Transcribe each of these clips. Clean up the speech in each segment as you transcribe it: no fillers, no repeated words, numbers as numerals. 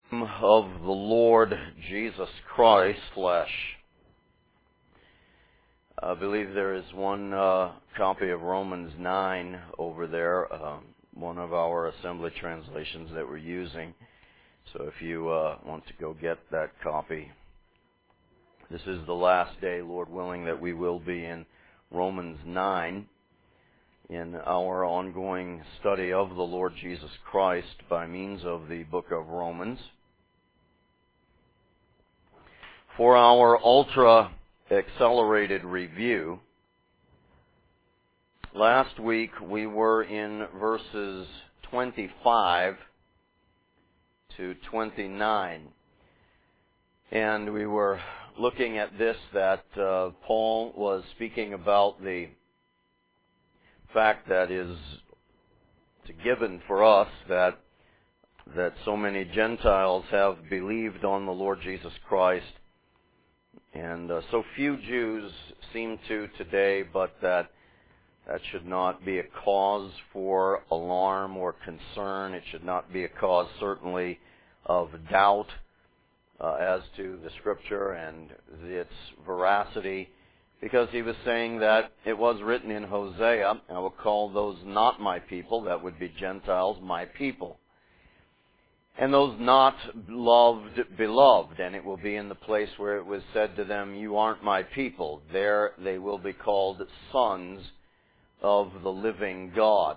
Of the Lord Jesus Christ, flesh. I believe there is one copy of Romans 9 over there, one of our assembly translations that we're using. So if you want to go get that copy. This is the last day, Lord willing, that we will be in Romans 9 in our ongoing study of the Lord Jesus Christ by means of the book of Romans. For our ultra-accelerated review, last week we were in verses 25 to 29, and we were looking at this, that Paul was speaking about the fact that is given for us that so many Gentiles have believed on the Lord Jesus Christ, and so few Jews seem to today, but that should not be a cause for alarm or concern. It should not be a cause, certainly, of doubt as to the Scripture and its veracity, because he was saying that it was written in Hosea, I will call those not my people, that would be Gentiles, my people. And those not loved, beloved, and it will be in the place where it was said to them, you aren't my people. There they will be called sons of the living God.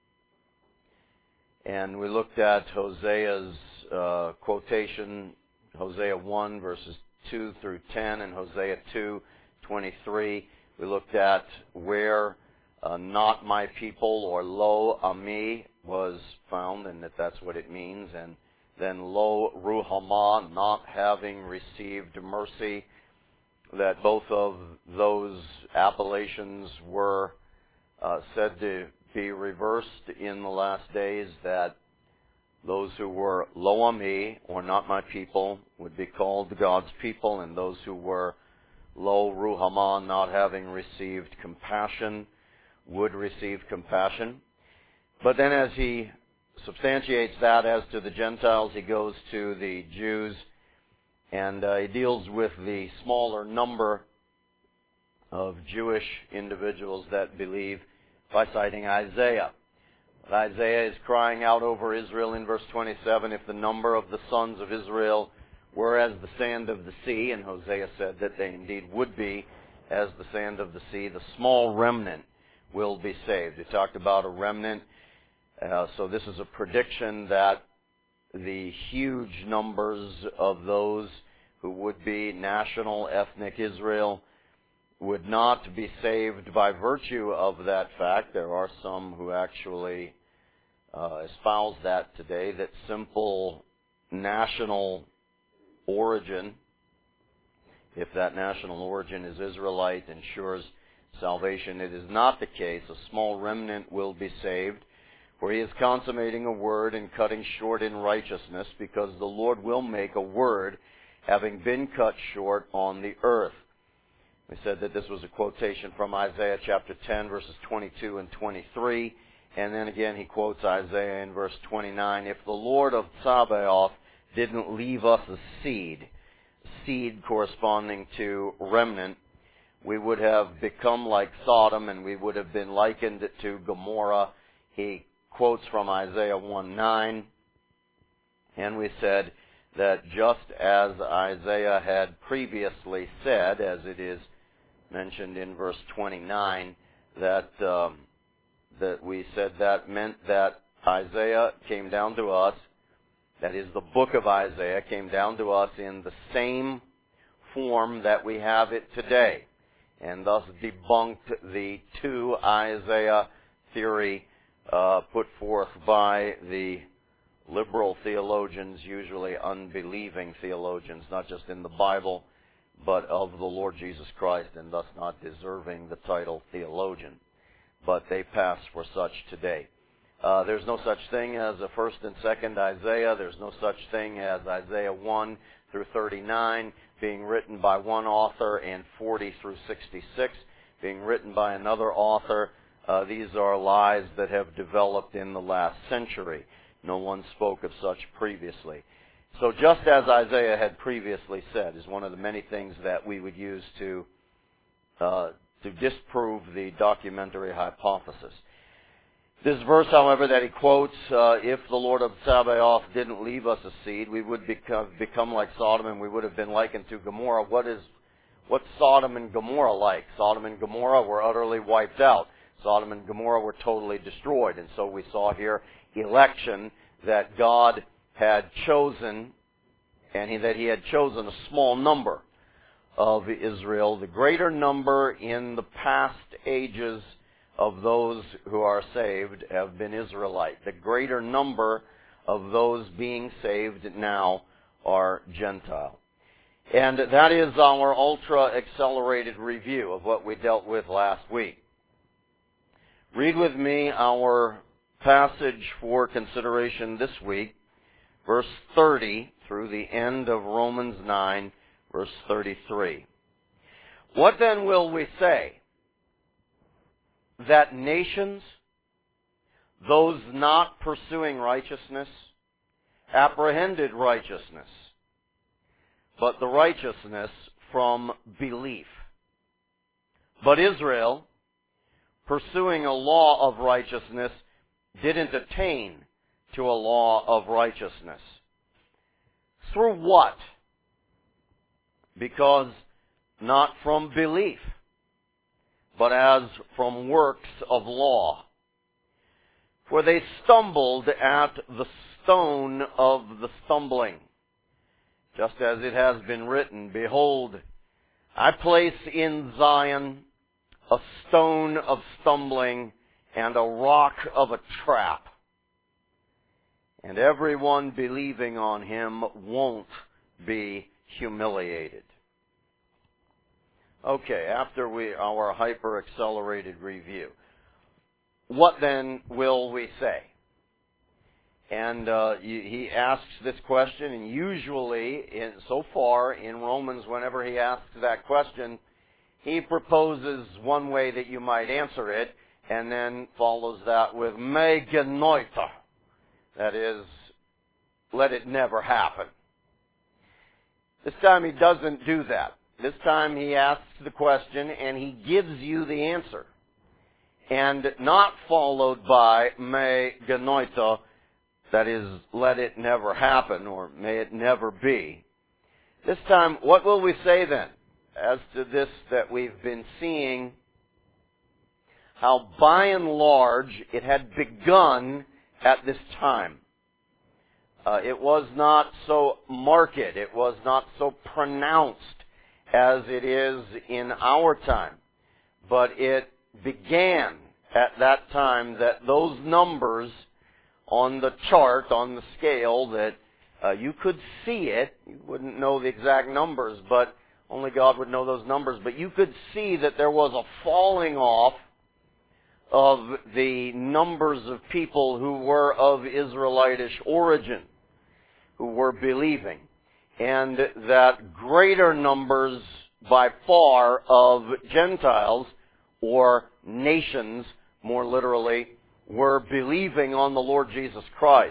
And we looked at Hosea's quotation, Hosea 1 verses 2 through 10 and Hosea 2:23. We looked at where not my people or lo ami was found, and that's what it means, and then lo ruhamah, not having received mercy, that both of those appellations were said to be reversed in the last days, that those who were lo ami, or not my people, would be called God's people, and those who were lo ruhamah, not having received compassion, would receive compassion. But then as he substantiates that as to the Gentiles, he goes to the Jews, and he deals with the smaller number of Jewish individuals that believe by citing Isaiah. Isaiah is crying out over Israel in verse 27, if the number of the sons of Israel were as the sand of the sea, and Hosea said that they indeed would be as the sand of the sea, the small remnant will be saved. He talked about a remnant. So this is a prediction that the huge numbers of those who would be national ethnic Israel would not be saved by virtue of that fact. There are some who actually espouse that today, that simple national origin, if that national origin is Israelite, ensures salvation. It is not the case. A small remnant will be saved, for he is consummating a word and cutting short in righteousness, because the Lord will make a word having been cut short on the earth. We said that this was a quotation from Isaiah chapter 10, verses 22 and 23. And then again he quotes Isaiah in verse 29. If the Lord of Sabaoth didn't leave us a seed corresponding to remnant, we would have become like Sodom, and we would have been likened to Gomorrah. He quotes from Isaiah 1:9, and we said that just as Isaiah had previously said, as it is mentioned in verse 29, that we said that meant that Isaiah came down to us, that is, the book of Isaiah came down to us in the same form that we have it today, and thus debunked the two Isaiah theory put forth by the liberal theologians, usually unbelieving theologians, not just in the Bible, but of the Lord Jesus Christ, and thus not deserving the title theologian. But they pass for such today. There's no such thing as a first and second Isaiah. There's no such thing as Isaiah 1 through 39 being written by one author and 40 through 66 being written by another author. These are lies that have developed in the last century. No one spoke of such previously. So just as Isaiah had previously said, is one of the many things that we would use to disprove the documentary hypothesis. This verse, however, that he quotes, if the Lord of Sabaoth didn't leave us a seed, we would become like Sodom, and we would have been likened to Gomorrah. What's Sodom and Gomorrah like? Sodom and Gomorrah were utterly wiped out. Sodom and Gomorrah were totally destroyed. And so we saw here election, that God had chosen, and that he had chosen a small number of Israel. The greater number in the past ages of those who are saved have been Israelite. The greater number of those being saved now are Gentile. And that is our ultra-accelerated review of what we dealt with last week. Read with me our passage for consideration this week, verse 30 through the end of Romans 9, verse 33. What then will we say? That nations, those not pursuing righteousness, apprehended righteousness, but the righteousness from belief. But Israel, pursuing a law of righteousness, didn't attain to a law of righteousness. Through what? Because not from belief, but as from works of law. For they stumbled at the stone of the stumbling, just as it has been written, behold, I place in Zion a stone of stumbling and a rock of a trap, and everyone believing on him won't be humiliated. Okay, after our hyper-accelerated review, what then will we say? And he asks this question, and usually, so far in Romans, whenever he asks that question, he proposes one way that you might answer it, and then follows that with me genoita. That is, let it never happen. This time he doesn't do that. This time he asks the question, and he gives you the answer. And not followed by me genoita, that is, let it never happen, or may it never be. This time, what will we say then? As to this that we've been seeing, how by and large it had begun at this time. It was not so marked, it was not so pronounced as it is in our time. But it began at that time, that those numbers on the chart, on the scale, that you could see it. You wouldn't know the exact numbers, but only God would know those numbers. But you could see that there was a falling off of the numbers of people who were of Israelitish origin, who were believing. And that greater numbers by far of Gentiles, or nations, more literally, were believing on the Lord Jesus Christ.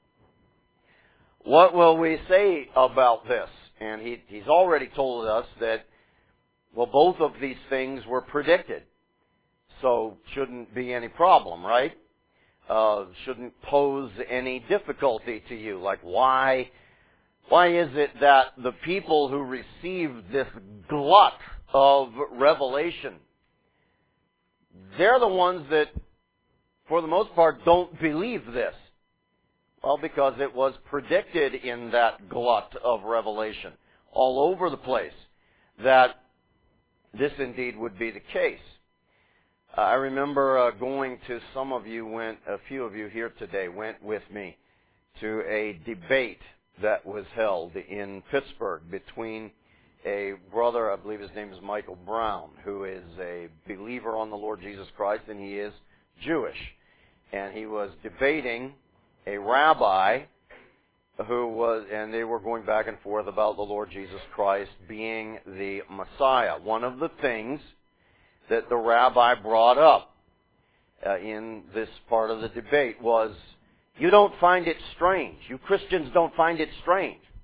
What will we say about this? And he's already told us that, well, both of these things were predicted. So shouldn't be any problem, right? Shouldn't pose any difficulty to you. Like, why is it that the people who received this glut of revelation, they're the ones that, for the most part, don't believe this? Well, because it was predicted in that glut of revelation all over the place that this indeed would be the case. I remember going to, a few of you here today went with me to a debate that was held in Pittsburgh between a brother, I believe his name is Michael Brown, who is a believer on the Lord Jesus Christ, and he is Jewish. And he was debating a rabbi and they were going back and forth about the Lord Jesus Christ being the Messiah. One of the things that the rabbi brought up in this part of the debate was, you don't find it strange. You Christians don't find it strange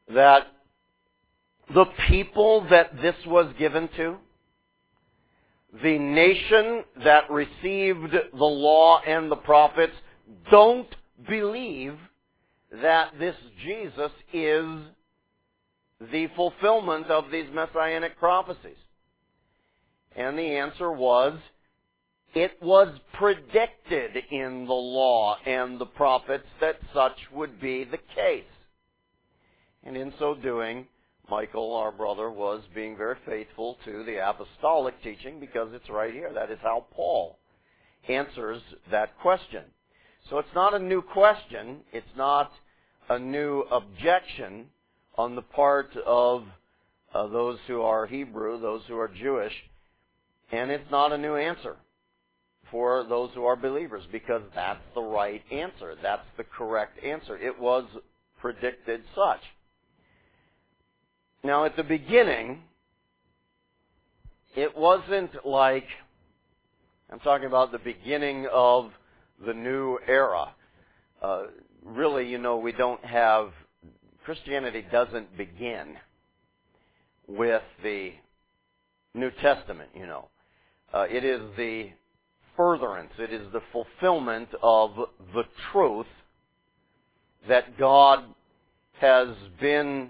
that the people that this was given to, the nation that received the law and the prophets, don't believe that this Jesus is the fulfillment of these messianic prophecies. And the answer was, it was predicted in the law and the prophets that such would be the case. And in so doing, Michael, our brother, was being very faithful to the apostolic teaching because it's right here. That is how Paul answers that question. So it's not a new question. It's not a new objection on the part of those who are Hebrew, those who are Jewish. And it's not a new answer for those who are believers because that's the right answer. That's the correct answer. It was predicted such. Now, at the beginning, it wasn't like, I'm talking about the beginning of the new era. Really, we don't have, Christianity doesn't begin with the New Testament, It is the furtherance, it is the fulfillment of the truth that God has been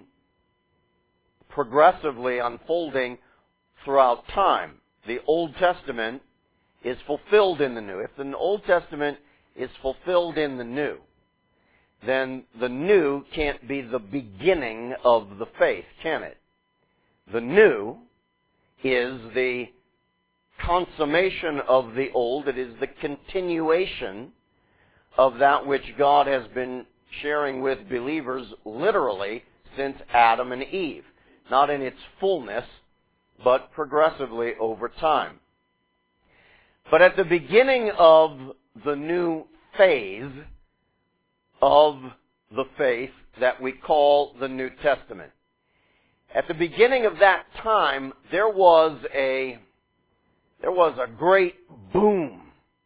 progressively unfolding throughout time. The Old Testament is fulfilled in the New. If the Old Testament is fulfilled in the New, then the New can't be the beginning of the faith, can it? The New is the consummation of the Old. It is the continuation of that which God has been sharing with believers literally since Adam and Eve. Not in its fullness, but progressively over time. But at the beginning of the new phase of the faith that we call the New Testament, at the beginning of that time, there was a great boom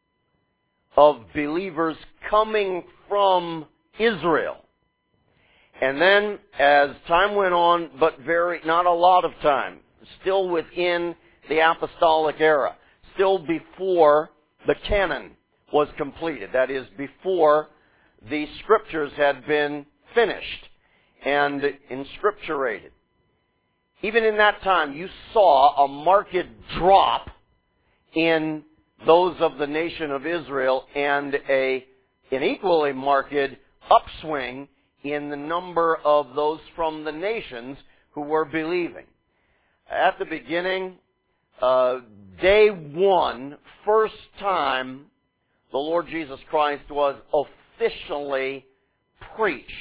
of believers coming from Israel. And then, as time went on, but not a lot of time, still within the apostolic era, still before the canon was completed, that is, before the scriptures had been finished and inscripturated. Even in that time, you saw a marked drop in those of the nation of Israel and an equally marked upswing in the number of those from the nations who were believing. At the beginning, day one, first time the Lord Jesus Christ was officially preached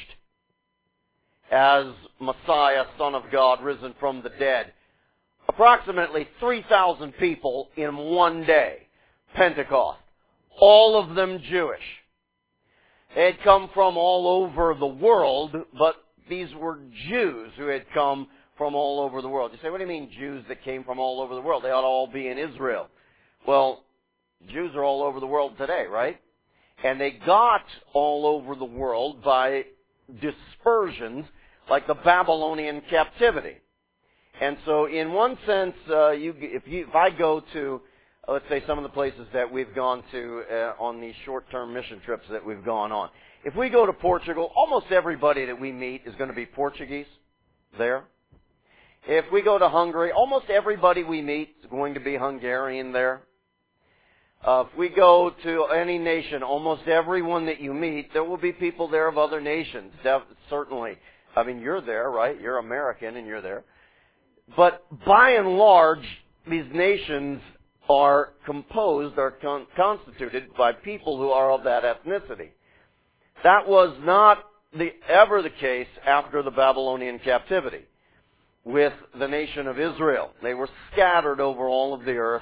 as Messiah, Son of God, risen from the dead. Approximately 3,000 people in one day, Pentecost, all of them Jewish. They had come from all over the world, but these were Jews who had come from all over the world. You say, what do you mean Jews that came from all over the world? They ought to all be in Israel. Well, Jews are all over the world today, right? And they got all over the world by dispersions like the Babylonian captivity. And so in one sense, if I go to, let's say, some of the places that we've gone to on these short-term mission trips that we've gone on. If we go to Portugal, almost everybody that we meet is going to be Portuguese there. If we go to Hungary, almost everybody we meet is going to be Hungarian there. If we go to any nation, almost everyone that you meet, there will be people there of other nations, certainly. I mean, you're there, right? You're American and you're there. But by and large, these nations are composed, are constituted by people who are of that ethnicity. That was not ever the case after the Babylonian captivity with the nation of Israel. They were scattered over all of the earth.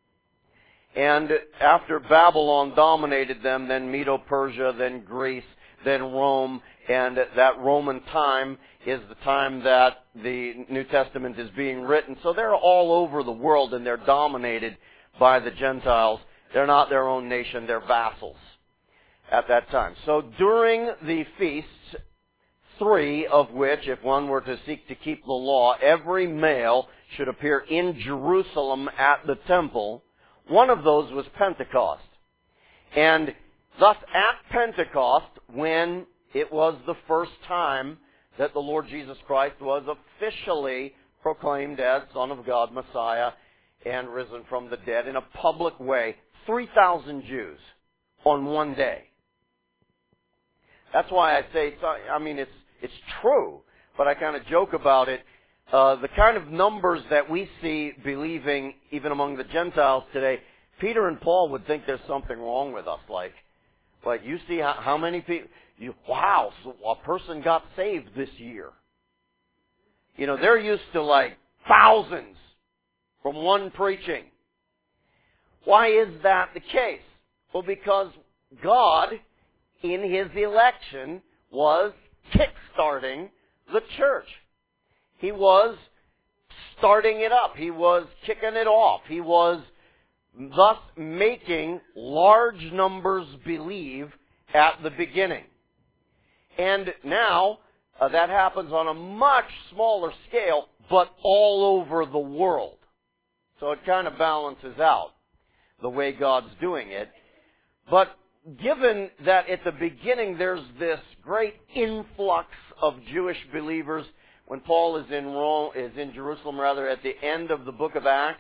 And after Babylon dominated them, then Medo-Persia, then Greece, then Rome, and that Roman time is the time that the New Testament is being written. So they're all over the world and they're dominated by the Gentiles. They're not their own nation, they're vassals at that time. So during the feasts, 3 of which, if one were to seek to keep the law, every male should appear in Jerusalem at the temple. One of those was Pentecost. And thus at Pentecost, when it was the first time that the Lord Jesus Christ was officially proclaimed as Son of God, Messiah, and risen from the dead in a public way, 3,000 Jews on one day. That's why I say, it's true, but I kind of joke about it. The kind of numbers that we see believing even among the Gentiles today, Peter and Paul would think there's something wrong with us. Like you see how many people, wow, so a person got saved this year. They're used to like thousands from one preaching. Why is that the case? Well, because God, in His election, was kick-starting the church. He was starting it up. He was kicking it off. He was thus making large numbers believe at the beginning. And now, that happens on a much smaller scale, but all over the world. So it kind of balances out the way God's doing it. But given that at the beginning there's this great influx of Jewish believers, when Paul is in Jerusalem at the end of the book of Acts,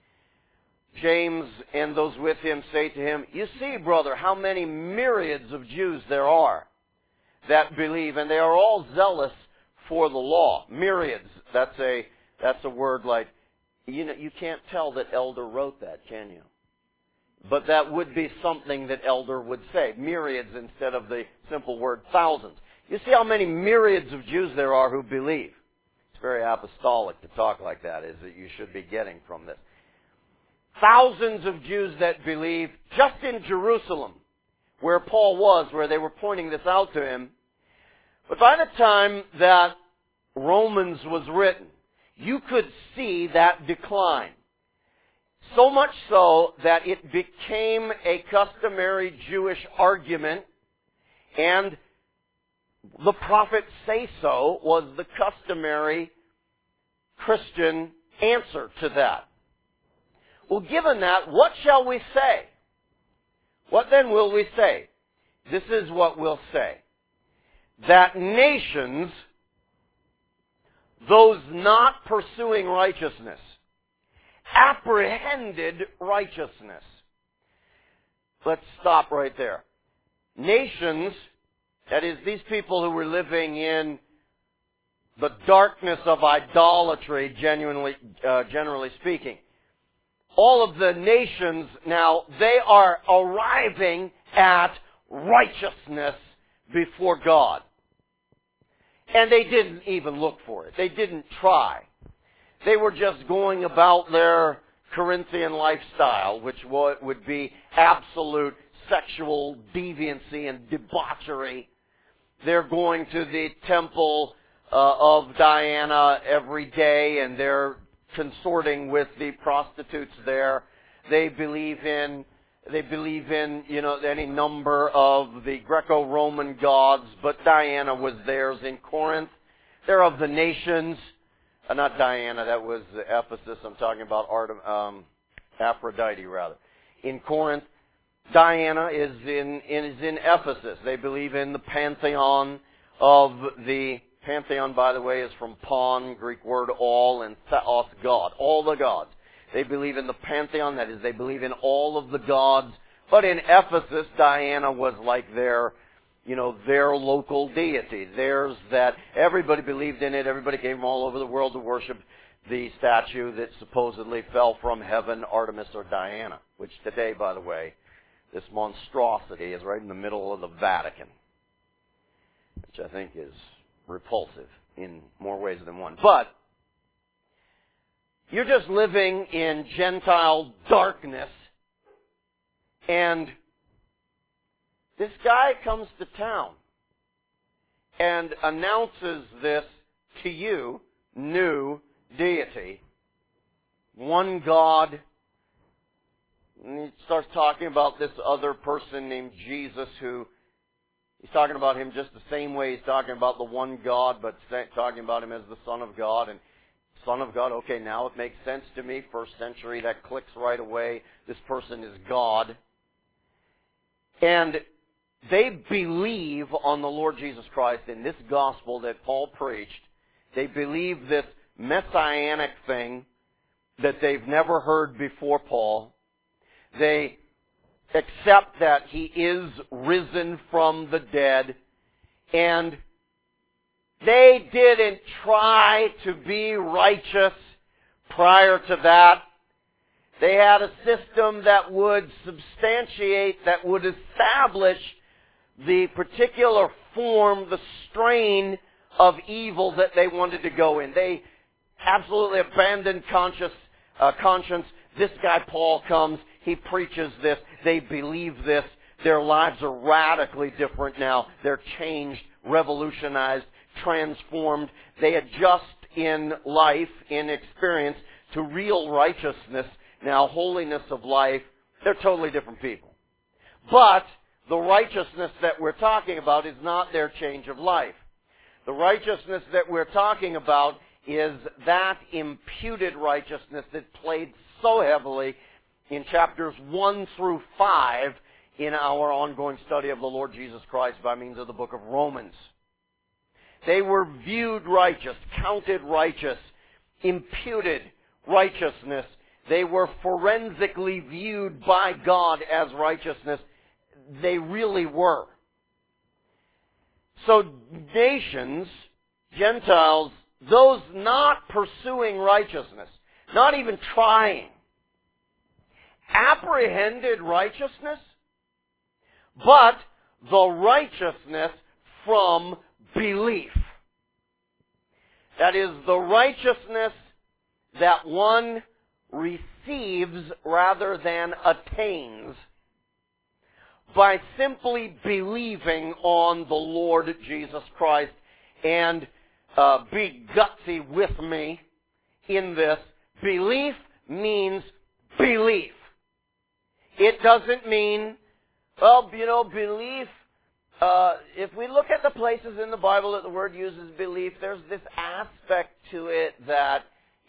James and those with him say to him, "You see, brother, how many myriads of Jews there are that believe, and they are all zealous for the law." Myriads, that's a word like, you can't tell that Elder wrote that, can you? But that would be something that Elder would say. Myriads instead of the simple word thousands. You see how many myriads of Jews there are who believe. It's very apostolic to talk like that, is that you should be getting from this. Thousands of Jews that believe just in Jerusalem, where Paul was, where they were pointing this out to him. But by the time that Romans was written, you could see that decline. So much so that it became a customary Jewish argument, and the prophet say-so was the customary Christian answer to that. Well, given that, what shall we say? What then will we say? This is what we'll say. That nations, those not pursuing righteousness, apprehended righteousness. Let's stop right there. Nations, that is, these people who were living in the darkness of idolatry, generally speaking, all of the nations now, they are arriving at righteousness before God. And they didn't even look for it. They didn't try. They were just going about their Corinthian lifestyle, which would be absolute sexual deviancy and debauchery. They're going to the temple of Diana every day, and they're consorting with the prostitutes there. They believe in any number of the Greco-Roman gods, but Diana was theirs in Corinth. They're of the nations. Not Diana, that was Ephesus. I'm talking about Aphrodite, rather. In Corinth, Diana is in Ephesus. They believe in the pantheon pantheon, by the way, is from pan, Greek word all, and theos, God. All the gods. They believe in the pantheon, that is, they believe in all of the gods. But in Ephesus, Diana was like their local deity. Theirs that everybody believed in it. Everybody came from all over the world to worship the statue that supposedly fell from heaven, Artemis or Diana, which today, by the way, this monstrosity is right in the middle of the Vatican, which I think is repulsive in more ways than one. But you're just living in Gentile darkness, and this guy comes to town and announces this to you, new deity, one God. And he starts talking about this other person named Jesus who He's talking about Him just the same way He's talking about the one God, but talking about Him as the Son of God. And Son of God, okay, now it makes sense to me. First century, that clicks right away. This person is God. And they believe on the Lord Jesus Christ in this gospel that Paul preached. They believe this messianic thing that they've never heard before Paul. They accept that He is risen from the dead. And they didn't try to be righteous prior to that. They had a system that would substantiate, that would establish the particular form, the strain of evil that they wanted to go in. They absolutely abandoned conscience. This guy Paul comes, he preaches this, they believe this. Their lives are radically different now. They're changed, revolutionized, transformed. They adjust in life, in experience, to real righteousness. Now, holiness of life, they're totally different people. But the righteousness that we're talking about is not their change of life. The righteousness that we're talking about is that imputed righteousness that played so heavily in chapters 1 through 5 in our ongoing study of the Lord Jesus Christ by means of the book of Romans. They were viewed righteous, counted righteous, imputed righteousness. They were forensically viewed by God as righteousness. They really were. So nations, Gentiles, those not pursuing righteousness, not even trying, apprehended righteousness, but the righteousness from belief. That is, the righteousness that one receives rather than attains by simply believing on the Lord Jesus Christ. And be gutsy with me in this. Belief means belief. It doesn't mean, well, belief. If we look at the places in the Bible that the word uses belief, there's this aspect to it that,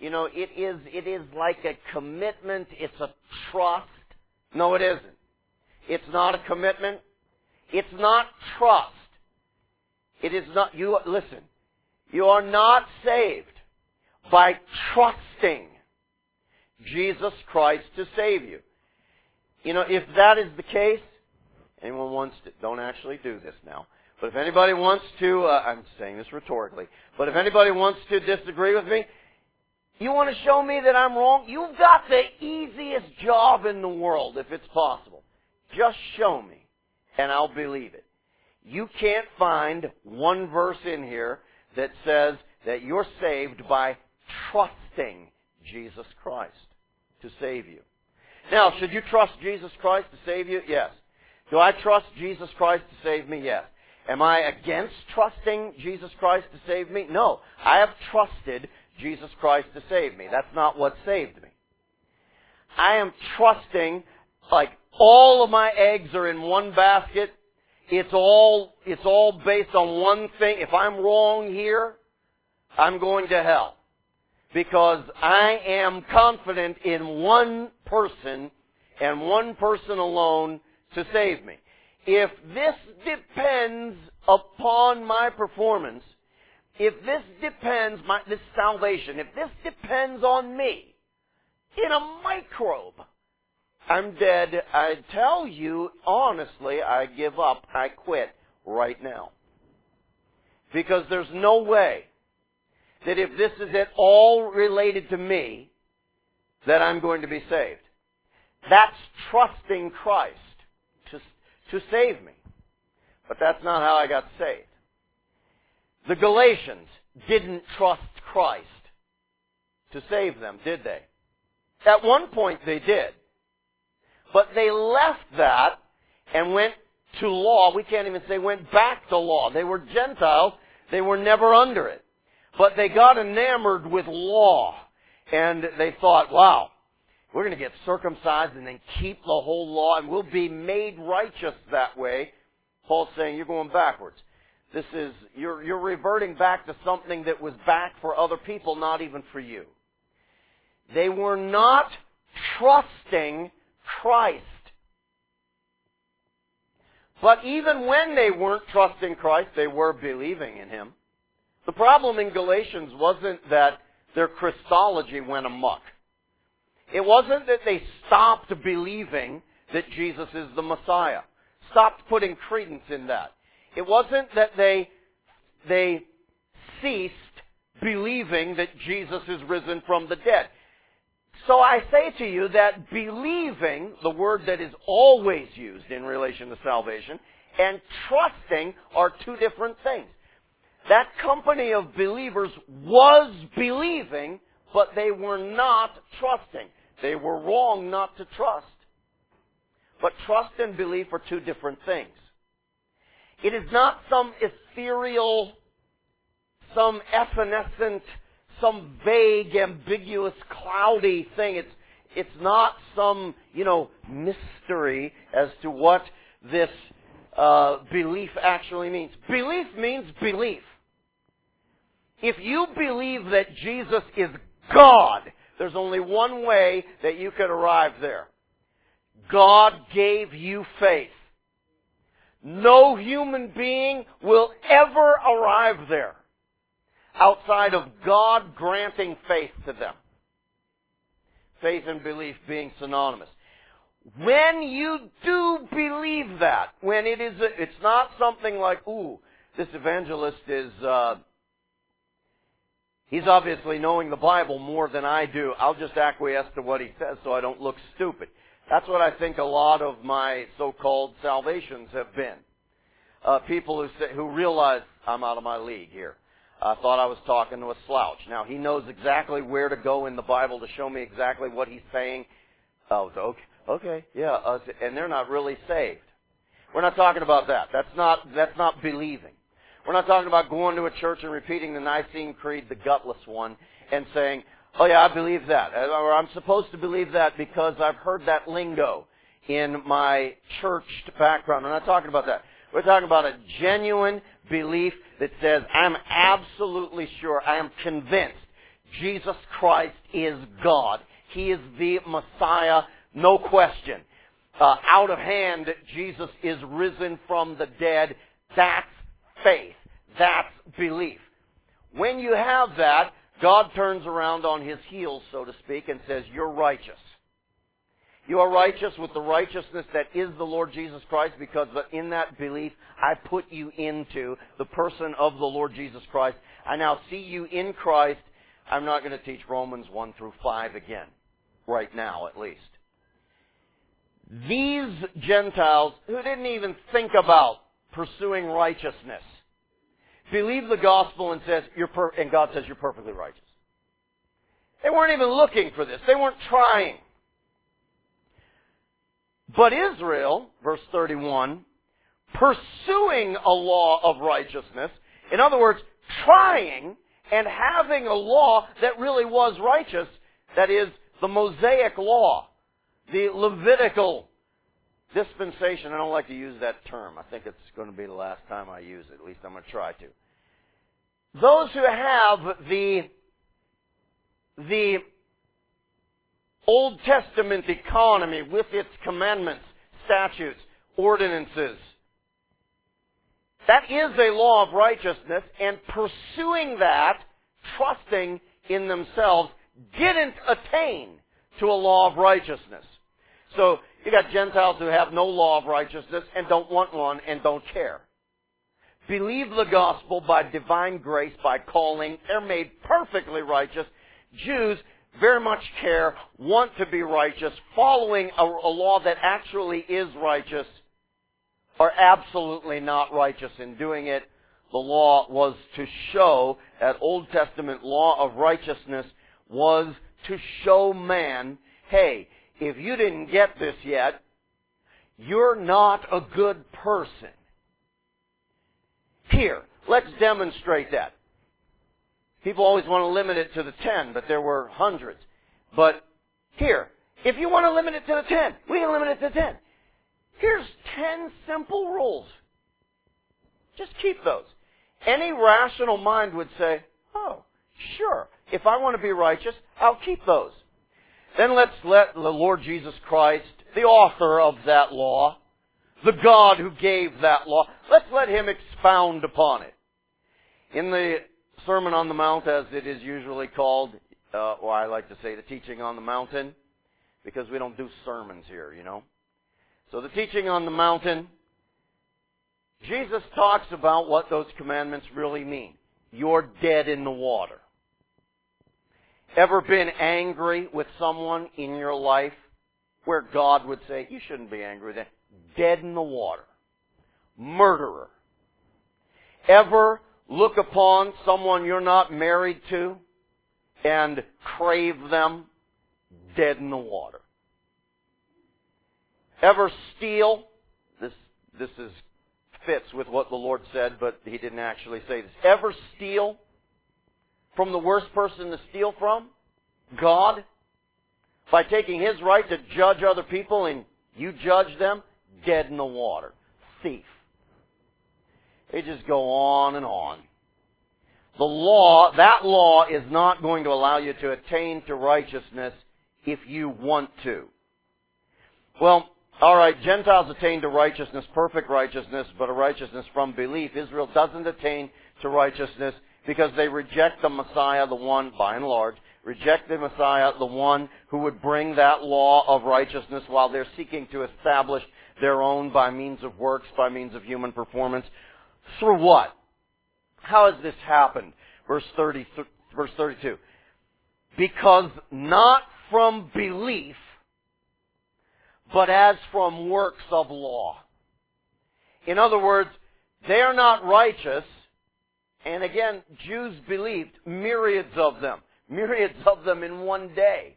it is like a commitment. It's a trust. No, it isn't. It's not a commitment. It's not trust. It is not, listen, you are not saved by trusting Jesus Christ to save you. If that is the case, anyone wants to, don't actually do this now, but if anybody wants to, I'm saying this rhetorically, but if anybody wants to disagree with me, you want to show me that I'm wrong? You've got the easiest job in the world, if it's possible. Just show me, and I'll believe it. You can't find one verse in here that says that you're saved by trusting Jesus Christ to save you. Now, should you trust Jesus Christ to save you? Yes. Do I trust Jesus Christ to save me? Yes. Am I against trusting Jesus Christ to save me? No. I have trusted Jesus Christ to save me. That's not what saved me. I am trusting, like all of my eggs are in one basket. It's all based on one thing. If I'm wrong here, I'm going to hell. Because I am confident in one person and one person alone to save me. If this depends upon my performance, if this depends, this salvation, if this depends on me in a microbe, I'm dead. I tell you, honestly, I give up. I quit right now. Because there's no way that if this is at all related to me, that I'm going to be saved. That's trusting Christ to save me. But that's not how I got saved. The Galatians didn't trust Christ to save them, did they? At one point they did. But they left that and went to law. We can't even say went back to law. They were Gentiles. They were never under it. But they got enamored with law. And they thought, wow, we're going to get circumcised and then keep the whole law and we'll be made righteous that way. Paul's saying you're going backwards. You're reverting back to something that was back for other people, not even for you. They were not trusting Christ. But even when they weren't trusting Christ, they were believing in Him. The problem in Galatians wasn't that their Christology went amok. It wasn't that they stopped believing that Jesus is the Messiah. Stopped putting credence in that. It wasn't that they ceased believing that Jesus is risen from the dead. So I say to you that believing, the word that is always used in relation to salvation, and trusting are two different things. That company of believers was believing, but they were not trusting. They were wrong not to trust. But trust and belief are two different things. It is not some ethereal, some evanescent, some vague, ambiguous, cloudy thing. It's not some, mystery as to what this belief actually means. Belief means belief. If you believe that Jesus is God, there's only one way that you could arrive there. God gave you faith. No human being will ever arrive there outside of God granting faith to them. Faith and belief being synonymous. When you do believe that, when it's not something like, this evangelist is, he's obviously knowing the Bible more than I do. I'll just acquiesce to what he says so I don't look stupid. That's what I think a lot of my so-called salvations have been. People who realize I'm out of my league here. I thought I was talking to a slouch. Now, he knows exactly where to go in the Bible to show me exactly what he's saying. Oh, okay, yeah, and they're not really saved. We're not talking about that. That's not believing. We're not talking about going to a church and repeating the Nicene Creed, the gutless one, and saying, oh yeah, I believe that. Or I'm supposed to believe that because I've heard that lingo in my churched background. We're not talking about that. We're talking about a genuine belief that says, I'm absolutely sure, I am convinced Jesus Christ is God. He is the Messiah, no question. Out of hand, Jesus is risen from the dead. That's faith. That's belief. When you have that, God turns around on His heels, so to speak, and says, you're righteous. You are righteous with the righteousness that is the Lord Jesus Christ, because in that belief I put you into the person of the Lord Jesus Christ. I now see you in Christ. I'm not going to teach Romans 1 through 5 again, right now at least. These Gentiles who didn't even think about pursuing righteousness believe the gospel and says and God says you're perfectly righteous. They weren't even looking for this. They weren't trying. But Israel, verse 31, pursuing a law of righteousness, in other words, trying and having a law that really was righteous, that is, the Mosaic law, the Levitical dispensation. I don't like to use that term. I think it's going to be the last time I use it. At least I'm going to try to. Those who have the Old Testament economy with its commandments, statutes, ordinances, that is a law of righteousness, and pursuing that, trusting in themselves, didn't attain to a law of righteousness. So, you got Gentiles who have no law of righteousness and don't want one and don't care. Believe the gospel by divine grace, by calling. They're made perfectly righteous. Jews very much care, want to be righteous, following a law that actually is righteous, are absolutely not righteous in doing it. The law was to show, that Old Testament law of righteousness was to show man, hey, if you didn't get this yet, you're not a good person. Here, let's demonstrate that. People always want to limit it to the 10, but there were hundreds. But here, if you want to limit it to the 10, we can limit it to 10. Here's 10 simple rules. Just keep those. Any rational mind would say, oh, sure, if I want to be righteous, I'll keep those. Then let's let the Lord Jesus Christ, the author of that law, the God who gave that law, let's let Him expound upon it. In the Sermon on the Mount, as it is usually called, or I like to say the teaching on the mountain, because we don't do sermons here, you know. So the teaching on the mountain, Jesus talks about what those commandments really mean. You're dead in the water. Ever been angry with someone in your life where God would say, you shouldn't be angry with them? Dead in the water. Murderer. Ever look upon someone you're not married to and crave them? Dead in the water. Ever steal? This fits with what the Lord said, but He didn't actually say this. Ever steal from the worst person to steal from? God? By taking His right to judge other people and you judge them? Dead in the water. Thief. They just go on and on. The law, that law is not going to allow you to attain to righteousness if you want to. Well, alright, Gentiles attain to righteousness, perfect righteousness, but a righteousness from belief. Israel doesn't attain to righteousness because they reject the Messiah, the one, by and large, reject the Messiah, the one who would bring that law of righteousness while they're seeking to establish their own by means of works, by means of human performance. Through what? How has this happened? Verse 32. Because not from belief, but as from works of law. In other words, they are not righteous. And again, Jews believed, myriads of them in one day.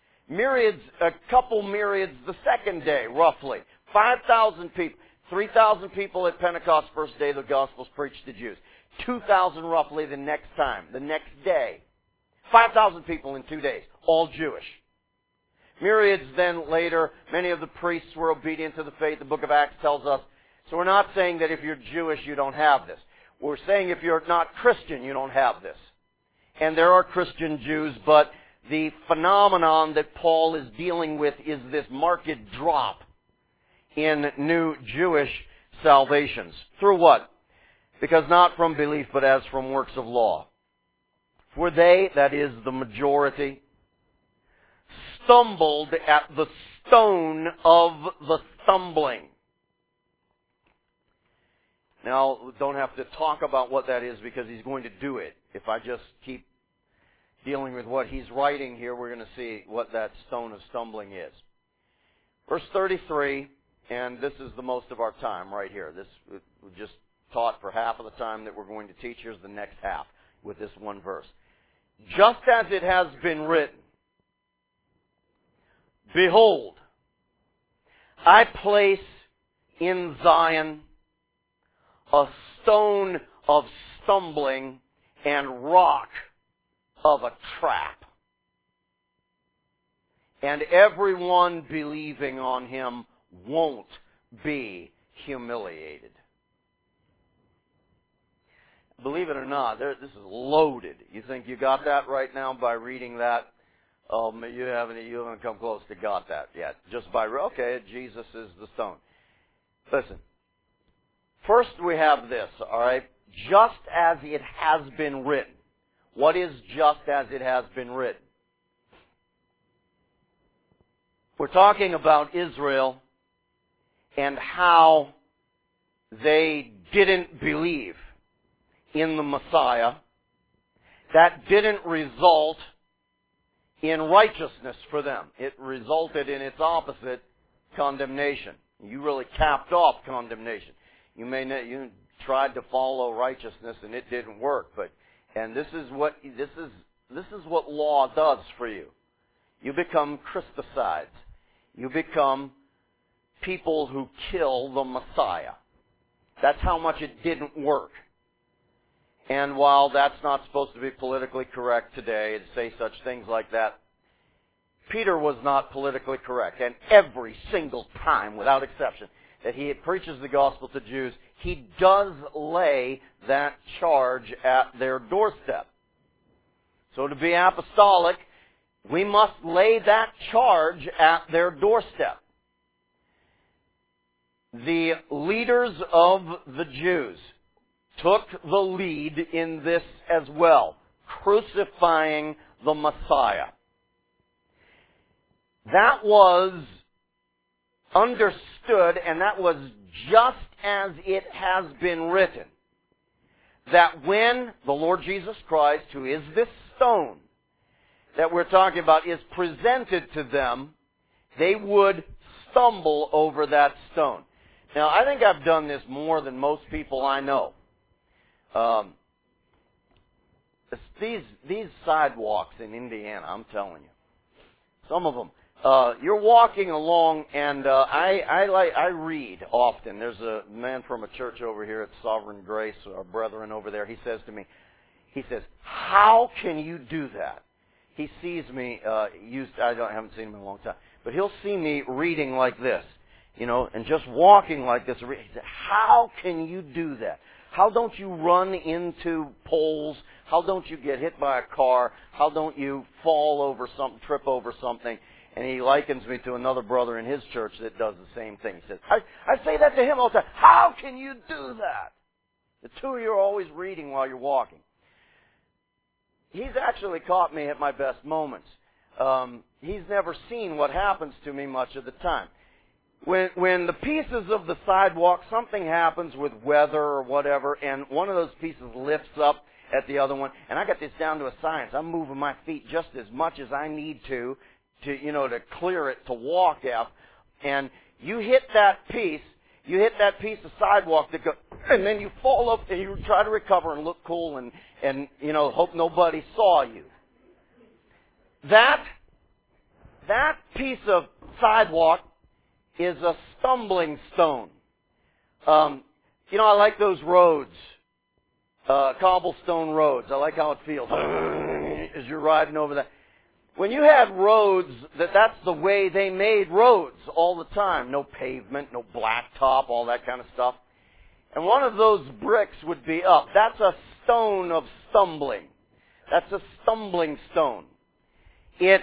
A couple myriads the second day, roughly. 5,000 people. 3,000 people at Pentecost, first day the Gospel's preached to Jews. 2,000 roughly the next day. 5,000 people in 2 days, all Jewish. Myriads then later, many of the priests were obedient to the faith, the book of Acts tells us. So we're not saying that if you're Jewish you don't have this. We're saying if you're not Christian you don't have this. And there are Christian Jews, but the phenomenon that Paul is dealing with is this marked drop in new Jewish salvations. Through what? Because not from belief, but as from works of law. For they, that is the majority, stumbled at the stone of the stumbling. Now, we don't have to talk about what that is because he's going to do it. If I just keep dealing with what he's writing here, we're going to see what that stone of stumbling is. Verse 33, and this is the most of our time right here. This we just taught for half of the time that we're going to teach. Here's the next half with this one verse. Just as it has been written, behold, I place in Zion a stone of stumbling and rock of a trap. And everyone believing on Him won't be humiliated. Believe it or not, this is loaded. You think you got that right now by reading that? You haven't come close to got that yet. Just by, okay, Jesus is the stone. Listen. First we have this, alright? Just as it has been written. What is just as it has been written? We're talking about Israel and how they didn't believe in the Messiah. That didn't result in righteousness for them. It resulted in its opposite, condemnation. You really capped off condemnation. You tried to follow righteousness and it didn't work, and this is what law does for you. You become Christicides. You become people who kill the Messiah. That's how much it didn't work. And while that's not supposed to be politically correct today to say such things like that, Peter was not politically correct. And every single time, without exception, that he preaches the gospel to Jews, he does lay that charge at their doorstep. So to be apostolic, we must lay that charge at their doorstep. The leaders of the Jews took the lead in this as well, crucifying the Messiah. That was understood, and that was just as it has been written, that when the Lord Jesus Christ, who is this stone that we're talking about, is presented to them, they would stumble over that stone. Now, I think I've done this more than most people I know. These sidewalks in Indiana, I'm telling you, some of them, you're walking along, and I read often. There's a man from a church over here at Sovereign Grace, our brethren over there. He says to me, "How can you do that?" He sees me I haven't seen him in a long time, but he'll see me reading like this, and just walking like this. He said, "How can you do that? How don't you run into poles? How don't you get hit by a car? How don't you fall over something, trip over something?" And he likens me to another brother in his church that does the same thing. He says, I say that to him all the time. How can you do that? The two of you are always reading while you're walking. He's actually caught me at my best moments. He's never seen what happens to me much of the time. When the pieces of the sidewalk, something happens with weather or whatever, and one of those pieces lifts up at the other one, and I got this down to a science. I'm moving my feet just as much as I need to clear it to walk out. And you hit that piece of sidewalk that goes, and then you fall up and you try to recover and look cool and hope nobody saw you. That piece of sidewalk is a stumbling stone. I like those roads, cobblestone roads. I like how it feels as you're riding over that. When you had roads, that's the way they made roads all the time. No pavement, no blacktop, all that kind of stuff. And one of those bricks would be up. That's a stone of stumbling. That's a stumbling stone. It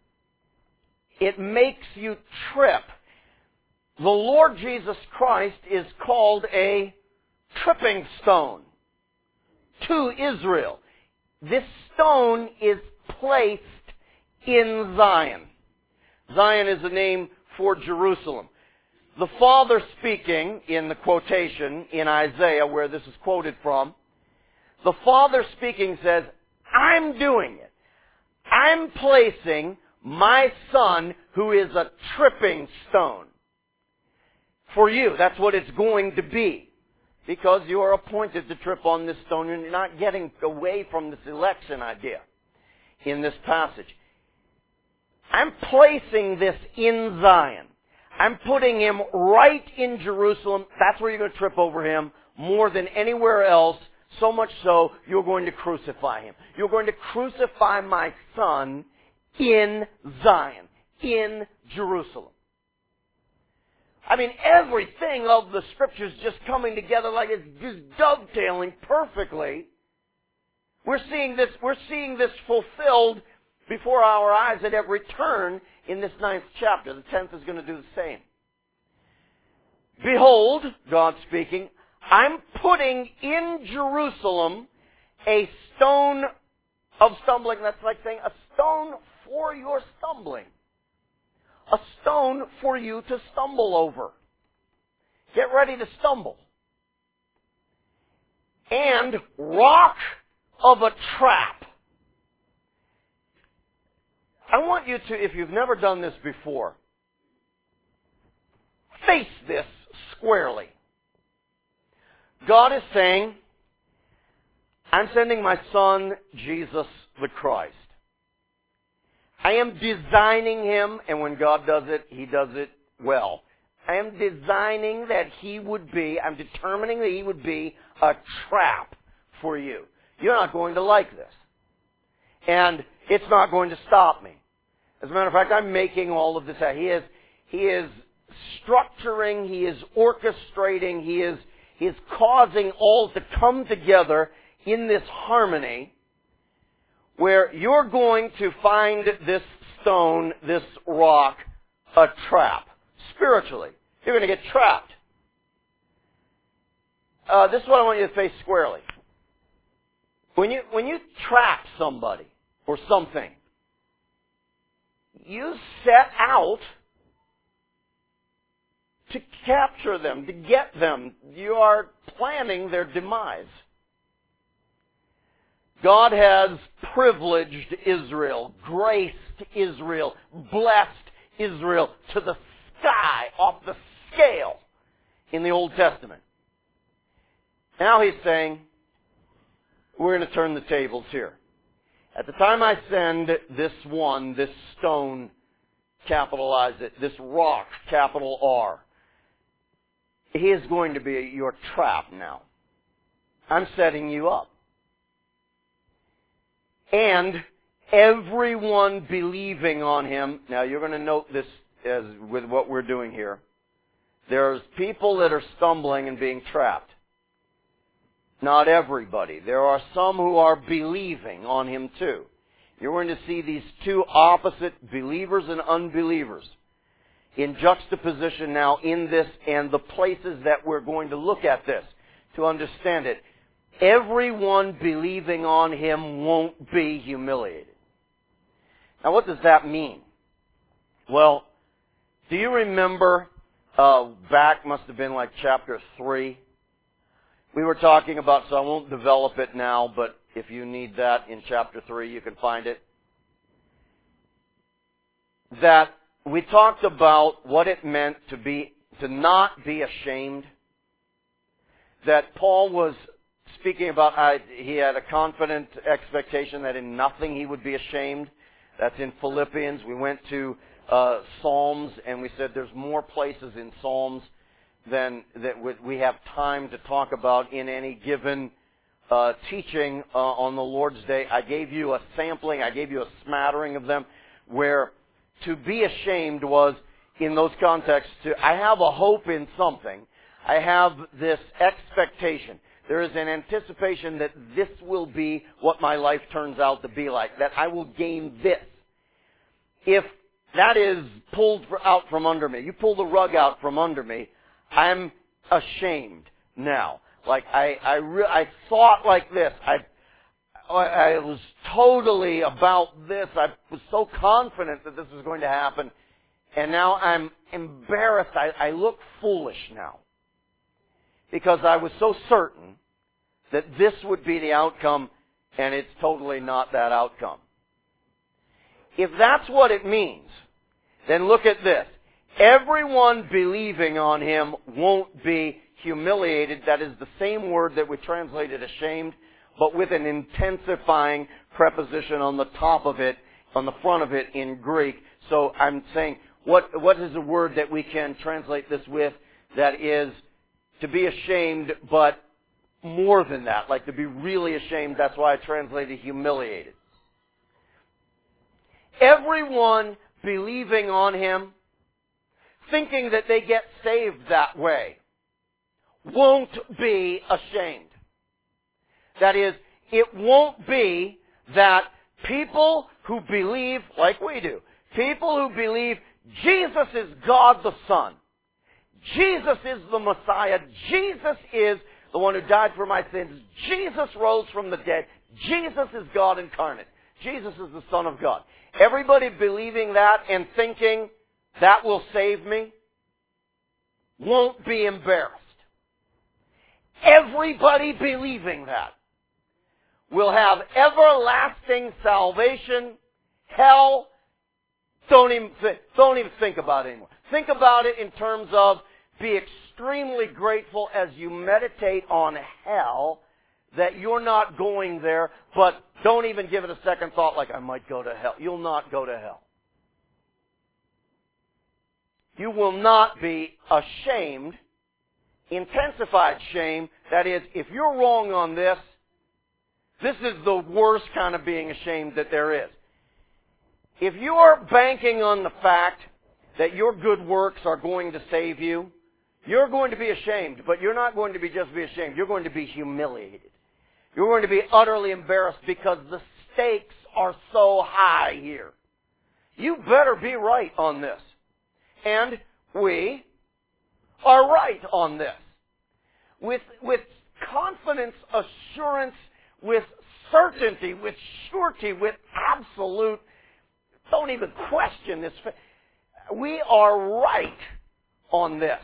makes you trip. The Lord Jesus Christ is called a tripping stone to Israel. This stone is placed in Zion. Zion is a name for Jerusalem. The Father speaking in the quotation in Isaiah, where this is quoted from, the Father speaking says, I'm doing it. I'm placing my Son, who is a tripping stone, for you. That's what it's going to be. Because you are appointed to trip on this stone, and you're not getting away from this election idea in this passage. I'm placing this in Zion. I'm putting him right in Jerusalem. That's where you're going to trip over him more than anywhere else. So much so, you're going to crucify him. You're going to crucify my Son in Zion, in Jerusalem. I mean, everything of the Scriptures just coming together like it's just dovetailing perfectly. We're seeing this fulfilled before our eyes at every turn in this 9th chapter. The 10th is going to do the same. Behold, God speaking, I'm putting in Jerusalem a stone of stumbling. That's like saying a stone for your stumbling. A stone for you to stumble over. Get ready to stumble. And rock of a trap. I want you to, if you've never done this before, face this squarely. God is saying, I'm sending my Son, Jesus the Christ. I am designing him, and when God does it, he does it well. I am designing that I'm determining that he would be a trap for you. You're not going to like this. And it's not going to stop me. As a matter of fact, I'm making all of this out. He is structuring, He is orchestrating, He is causing all to come together in this harmony where you're going to find this stone, this rock, a trap. Spiritually. You're going to get trapped. This is what I want you to face squarely. When you trap somebody or something, you set out to capture them, to get them. You are planning their demise. God has privileged Israel, graced Israel, blessed Israel to the sky, off the scale in the Old Testament. Now He's saying, we're going to turn the tables here. At the time I send this one, this stone, capitalize it, this rock, capital R, he is going to be your trap now. I'm setting you up. And everyone believing on him, now you're going to note this as with what we're doing here. There's people that are stumbling and being trapped. Not everybody. There are some who are believing on him too. You're going to see these two opposite, believers and unbelievers, in juxtaposition now in this and the places that we're going to look at this to understand it. Everyone believing on him won't be humiliated. Now what does that mean? Well, do you remember back, must have been like chapter 3, we were talking about, so I won't develop it now, but if you need that in chapter 3, you can find it. That we talked about what it meant to not be ashamed. That Paul was speaking about, he had a confident expectation that in nothing he would be ashamed. That's in Philippians. We went to Psalms, and we said there's more places in Psalms than that we have time to talk about in any given teaching on the Lord's Day. I gave you a sampling, I gave you a smattering of them, where to be ashamed was, in those contexts, I have a hope in something. I have this expectation. There is an anticipation that this will be what my life turns out to be like, that I will gain this. If that is pulled out from under me, you pull the rug out from under me, I'm ashamed now. Like I thought like this. I was totally about this. I was so confident that this was going to happen, and now I'm embarrassed. I look foolish now because I was so certain that this would be the outcome, and it's totally not that outcome. If that's what it means, then look at this. Everyone believing on him won't be humiliated. That is the same word that we translated ashamed, but with an intensifying preposition on the top of it, on the front of it in Greek. So I'm saying, what is the word that we can translate this with that is to be ashamed, but more than that, like to be really ashamed? That's why I translated humiliated. Everyone believing on him, thinking that they get saved that way, won't be ashamed. That is, it won't be that people who believe, like we do, people who believe Jesus is God the Son, Jesus is the Messiah, Jesus is the one who died for my sins, Jesus rose from the dead, Jesus is God incarnate, Jesus is the Son of God. Everybody believing that and thinking that will save me won't be embarrassed. Everybody believing that will have everlasting salvation. Hell, don't even think about it anymore. Think about it in terms of be extremely grateful as you meditate on hell that you're not going there, but don't even give it a second thought like I might go to hell. You'll not go to hell. You will not be ashamed, intensified shame. That is, if you're wrong on this, this is the worst kind of being ashamed that there is. If you are banking on the fact that your good works are going to save you, you're going to be ashamed. But you're not going to just be ashamed. You're going to be humiliated. You're going to be utterly embarrassed because the stakes are so high here. You better be right on this. And we are right on this. With confidence, assurance, with certainty, with surety, with absolute, don't even question this. We are right on this.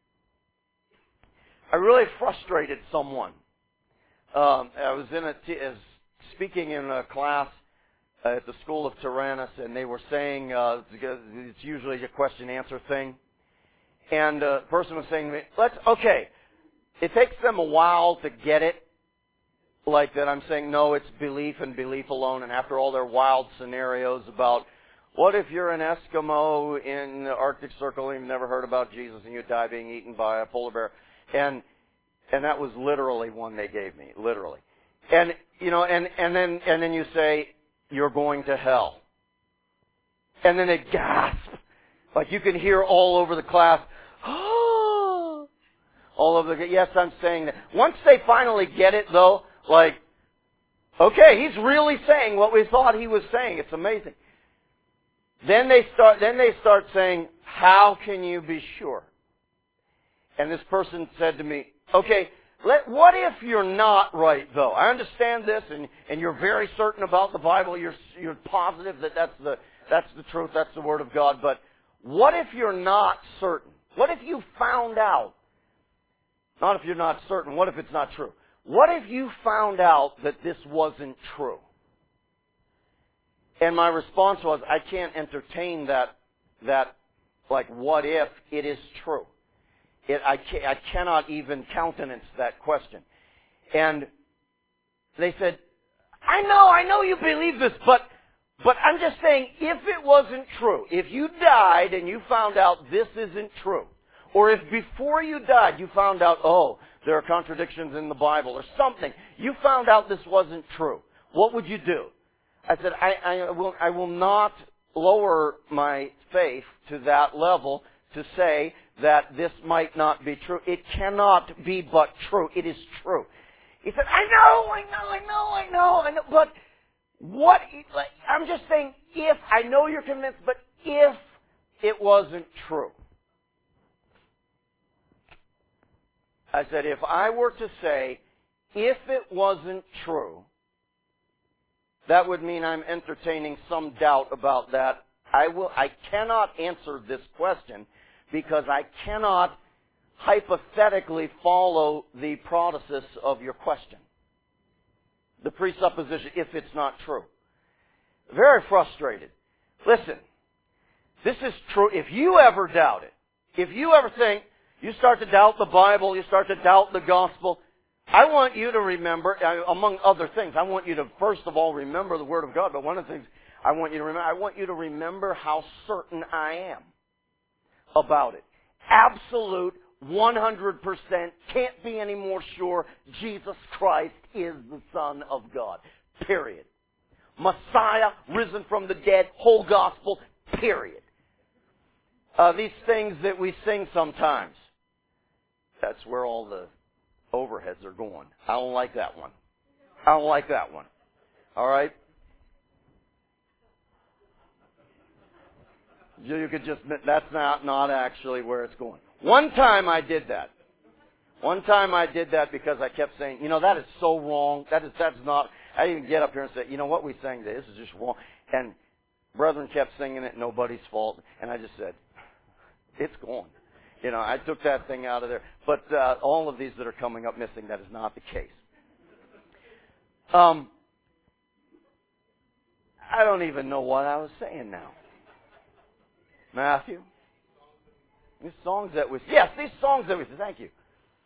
I really frustrated someone. I was speaking in a class at the School of Tyrannus, and they were saying it's usually a question-answer thing. And the person was saying to me, it takes them a while to get it, like that I'm saying, no, it's belief and belief alone, and after all their wild scenarios about, what if you're an Eskimo in the Arctic Circle and you've never heard about Jesus and you die being eaten by a polar bear? And that was literally one they gave me, literally. And, and then you say, you're going to hell. And then they gasp. Like you can hear all over the class, all over the, yes, I'm saying that. Once they finally get it though, like, okay, he's really saying what we thought he was saying. It's amazing. Then they start saying, how can you be sure? And this person said to me, okay, what if you're not right though? I understand this and you're very certain about the Bible, you're positive that that's the truth, that's the Word of God, but what if you're not certain? What if you found out? Not if you're not certain, what if it's not true? What if you found out that this wasn't true? And my response was, I can't entertain that like, what if it is true? I cannot even countenance that question. And they said, I know you believe this, but I'm just saying, if it wasn't true, if you died and you found out this isn't true, or if before you died you found out, there are contradictions in the Bible or something, you found out this wasn't true, what would you do? I said, I will not lower my faith to that level to say that this might not be true. It cannot be but true. It is true. He said, I know, but what, I'm just saying, if, I know you're convinced, but if it wasn't true. I said, if I were to say, if it wasn't true, that would mean I'm entertaining some doubt about that. I cannot answer this question because I cannot hypothetically follow the process of your question. The presupposition, if it's not true. Very frustrated. Listen, this is true. If you ever doubt it, if you ever think, you start to doubt the Bible, you start to doubt the gospel, I want you to remember, among other things, I want you to first of all remember the Word of God, but one of the things I want you to remember how certain I am about it. Absolute, 100%, can't be any more sure, Jesus Christ is the Son of God. Period. Messiah, risen from the dead, whole gospel, period. These things that we sing sometimes, that's where all the overheads are going. I don't like that one. I don't like that one. All right? You could just admit that's not actually where it's going. One time I did that. Because I kept saying, that is so wrong. That's not. I didn't get up here and say, what we sang today, this is just wrong. And brethren kept singing it, nobody's fault. And I just said, it's gone. I took that thing out of there. But all of these that are coming up missing, that is not the case. I don't even know what I was saying now. Matthew? These songs that we thank you.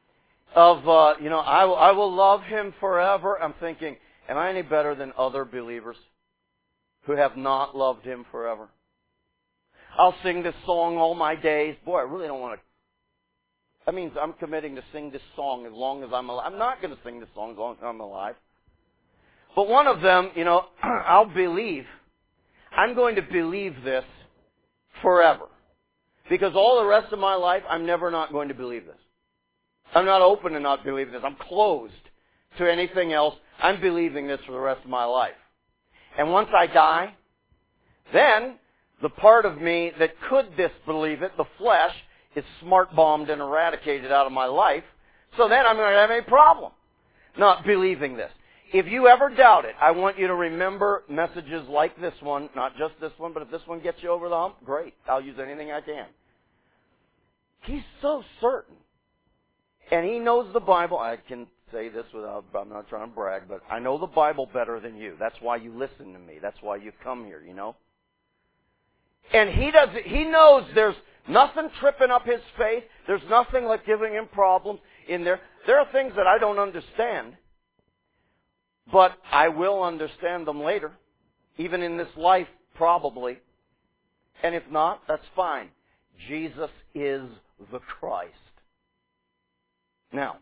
I will love Him forever. I'm thinking, am I any better than other believers who have not loved Him forever? I'll sing this song all my days. Boy, I really don't want to. That means I'm committing to sing this song as long as I'm alive. I'm not going to sing this song as long as I'm alive. But one of them, I'll believe. I'm going to believe this forever. Because all the rest of my life, I'm never not going to believe this. I'm not open to not believing this. I'm closed to anything else. I'm believing this for the rest of my life. And once I die, then the part of me that could disbelieve it, the flesh, is smart-bombed and eradicated out of my life. So then I'm going to have any problem not believing this. If you ever doubt it, I want you to remember messages like this one, not just this one, but if this one gets you over the hump, great. I'll use anything I can. He's so certain. And he knows the Bible. I can say this without, I'm not trying to brag, but I know the Bible better than you. That's why you listen to me. That's why you come here, you know. And he knows there's nothing tripping up his faith. There's nothing like giving him problems in there. There are things that I don't understand, but I will understand them later, even in this life, probably. And if not, that's fine. Jesus is the Christ. Now,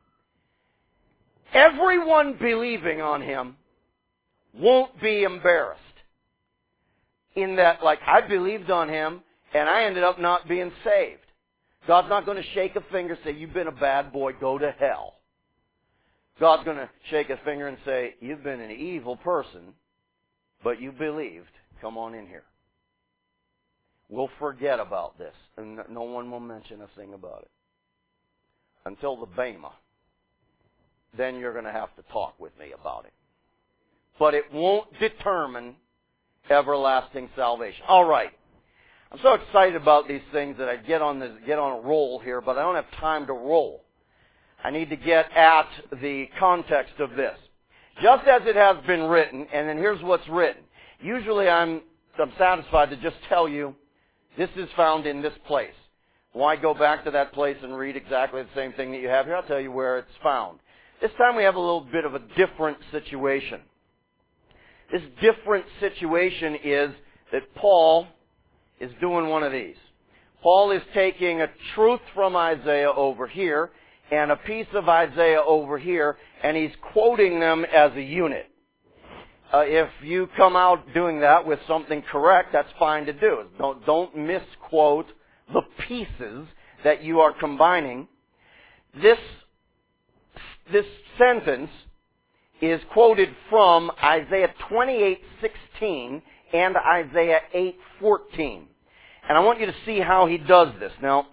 everyone believing on Him won't be embarrassed in that, like, I believed on Him and I ended up not being saved. God's not going to shake a finger and say, you've been a bad boy, go to hell. God's going to shake a finger and say, you've been an evil person, but you believed. Come on in here. We'll forget about this, and no one will mention a thing about it until the Bema. Then you're going to have to talk with me about it. But it won't determine everlasting salvation. All right. I'm so excited about these things that I get on a roll here, but I don't have time to roll. I need to get at the context of this. Just as it has been written, and then here's what's written. Usually I'm satisfied to just tell you, this is found in this place. Why go back to that place and read exactly the same thing that you have here? I'll tell you where it's found. This time we have a little bit of a different situation. This different situation is that Paul is doing one of these. Paul is taking a truth from Isaiah over here and a piece of Isaiah over here, and he's quoting them as a unit. If you come out doing that with something correct, that's fine to do. Don't misquote the pieces that you are combining. This sentence is quoted from Isaiah 28:16 and Isaiah 8:14. And I want you to see how he does this. Now,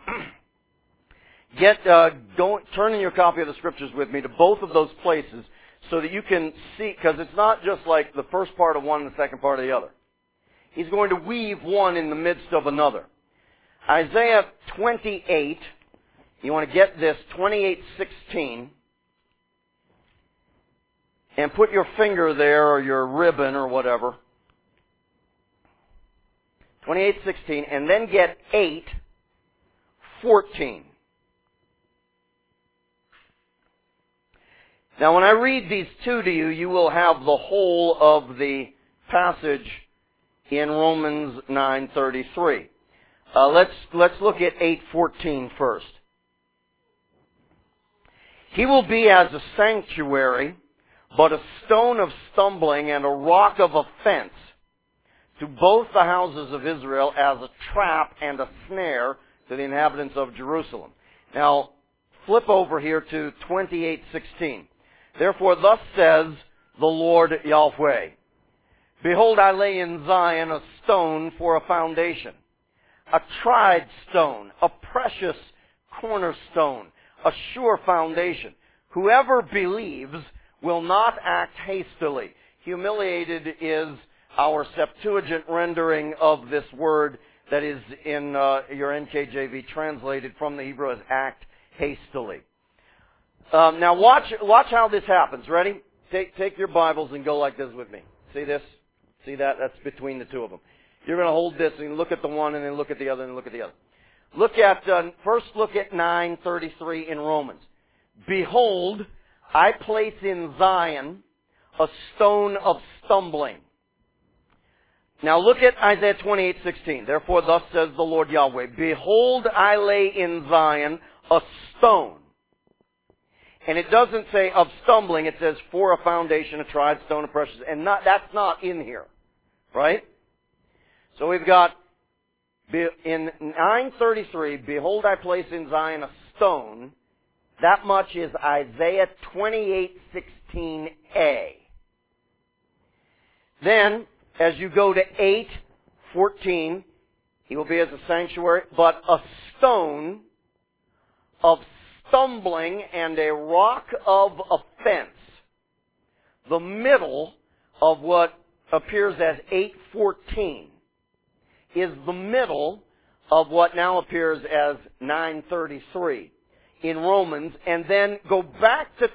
turn in your copy of the Scriptures with me to both of those places so that you can see, because it's not just like the first part of one and the second part of the other. He's going to weave one in the midst of another. Isaiah 28, you want to get this, 28:16, and put your finger there or your ribbon or whatever. 28:16, and then get 8:14. Now, when I read these two to you, you will have the whole of the passage in Romans 9:33. Let's look at 8:14 first. He will be as a sanctuary, but a stone of stumbling and a rock of offense to both the houses of Israel, as a trap and a snare to the inhabitants of Jerusalem. Now, flip over here to 28:16. Therefore, thus says the Lord Yahweh, behold, I lay in Zion a stone for a foundation, a tried stone, a precious cornerstone, a sure foundation. Whoever believes will not act hastily. Humiliated is our Septuagint rendering of this word that is in your NKJV translated from the Hebrew as act hastily. Now watch how this happens. Ready? Take your Bibles and go like this with me. See this? See that? That's between the two of them. You're going to hold this and look at the one and then look at the other and look at the other. First look at 9:33 in Romans. Behold, I place in Zion a stone of stumbling. Now look at Isaiah 28:16. Therefore, thus says the Lord Yahweh, behold, I lay in Zion a stone. And it doesn't say of stumbling, it says for a foundation, a tried stone, a precious, and that's not in here. Right? So we've got In 9:33, behold, I place in Zion a stone. That much is Isaiah 28:16a. Then, as you go to 8:14, he will be as a sanctuary, but a stone of stumbling and a rock of offense. The middle of what appears as 8:14 is the middle of what now appears as 9:33 in Romans, and then go back to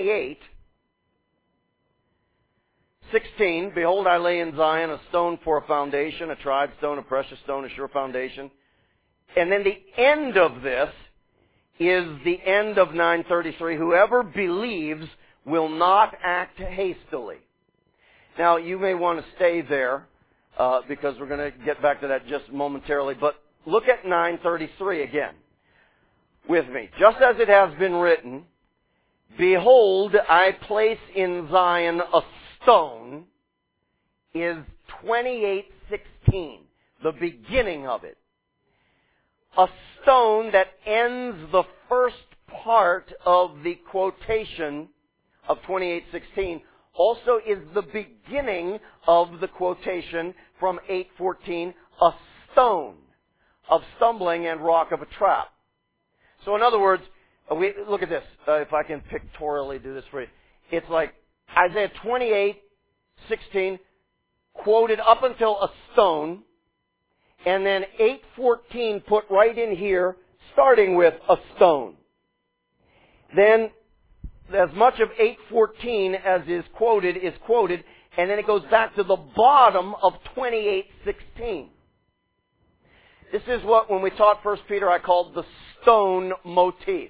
28:16. Behold, I lay in Zion a stone for a foundation, a tried stone, a precious stone, a sure foundation. And then the end of this is the end of 9:33. Whoever believes will not act hastily. Now, you may want to stay there, because we're going to get back to that just momentarily. But look at 9:33 again with me. Just as it has been written, behold, I place in Zion a stone, is 28:16, the beginning of it. A stone that ends the first part of the quotation of 28:16 also is the beginning of the quotation from 8:14, a stone of stumbling and rock of a trap. So in other words, look at this. If I can pictorially do this for you. It's like Isaiah 28:16 quoted up until a stone, and then 8:14 put right in here, starting with a stone. Then as much of 8:14 as is quoted, and then it goes back to the bottom of 28:16. This is what, when we taught 1 Peter, I called the stone motif.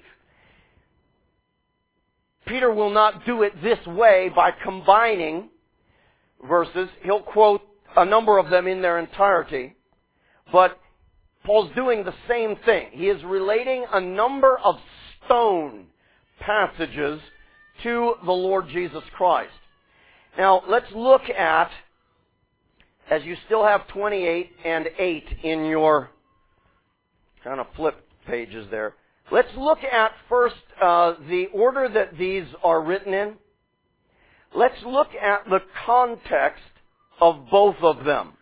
Peter will not do it this way by combining verses. He'll quote a number of them in their entirety. But Paul's doing the same thing. He is relating a number of stone passages to the Lord Jesus Christ. Now, let's look at, as you still have 28 and 8 in your kind of flip pages there, let's look at first the order that these are written in. Let's look at the context of both of them.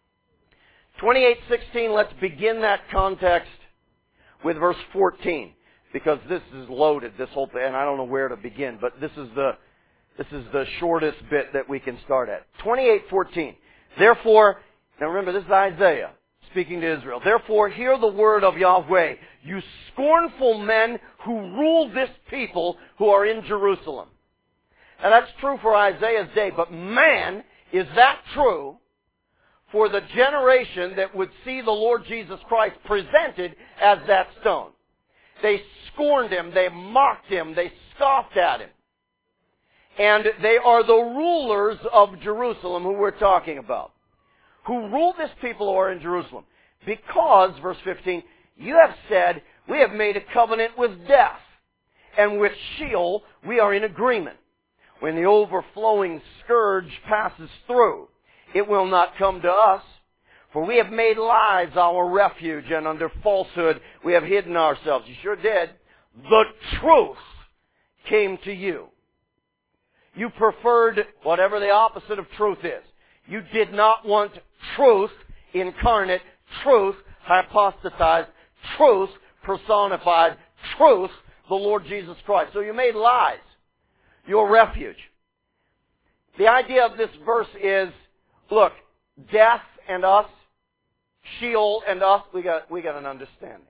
28:16, let's begin that context with verse 14, because this is loaded, this whole thing, and I don't know where to begin, but this is the shortest bit that we can start at. 28:14. Therefore, now remember, this is Isaiah speaking to Israel. Therefore, hear the word of Yahweh, you scornful men who rule this people who are in Jerusalem. Now that's true for Isaiah's day, but man, is that true for the generation that would see the Lord Jesus Christ presented as that stone. They scorned Him, they mocked Him, they scoffed at Him. And they are the rulers of Jerusalem who we're talking about, who rule this people who are in Jerusalem. Because, verse 15, you have said, we have made a covenant with death, and with Sheol we are in agreement. When the overflowing scourge passes through, it will not come to us. For we have made lies our refuge, and under falsehood we have hidden ourselves. You sure did. The truth came to you. You preferred whatever the opposite of truth is. You did not want truth incarnate, truth hypostatized, truth personified, truth, the Lord Jesus Christ. So you made lies your refuge. The idea of this verse is, look, death and us, Sheol and us, we got an understanding.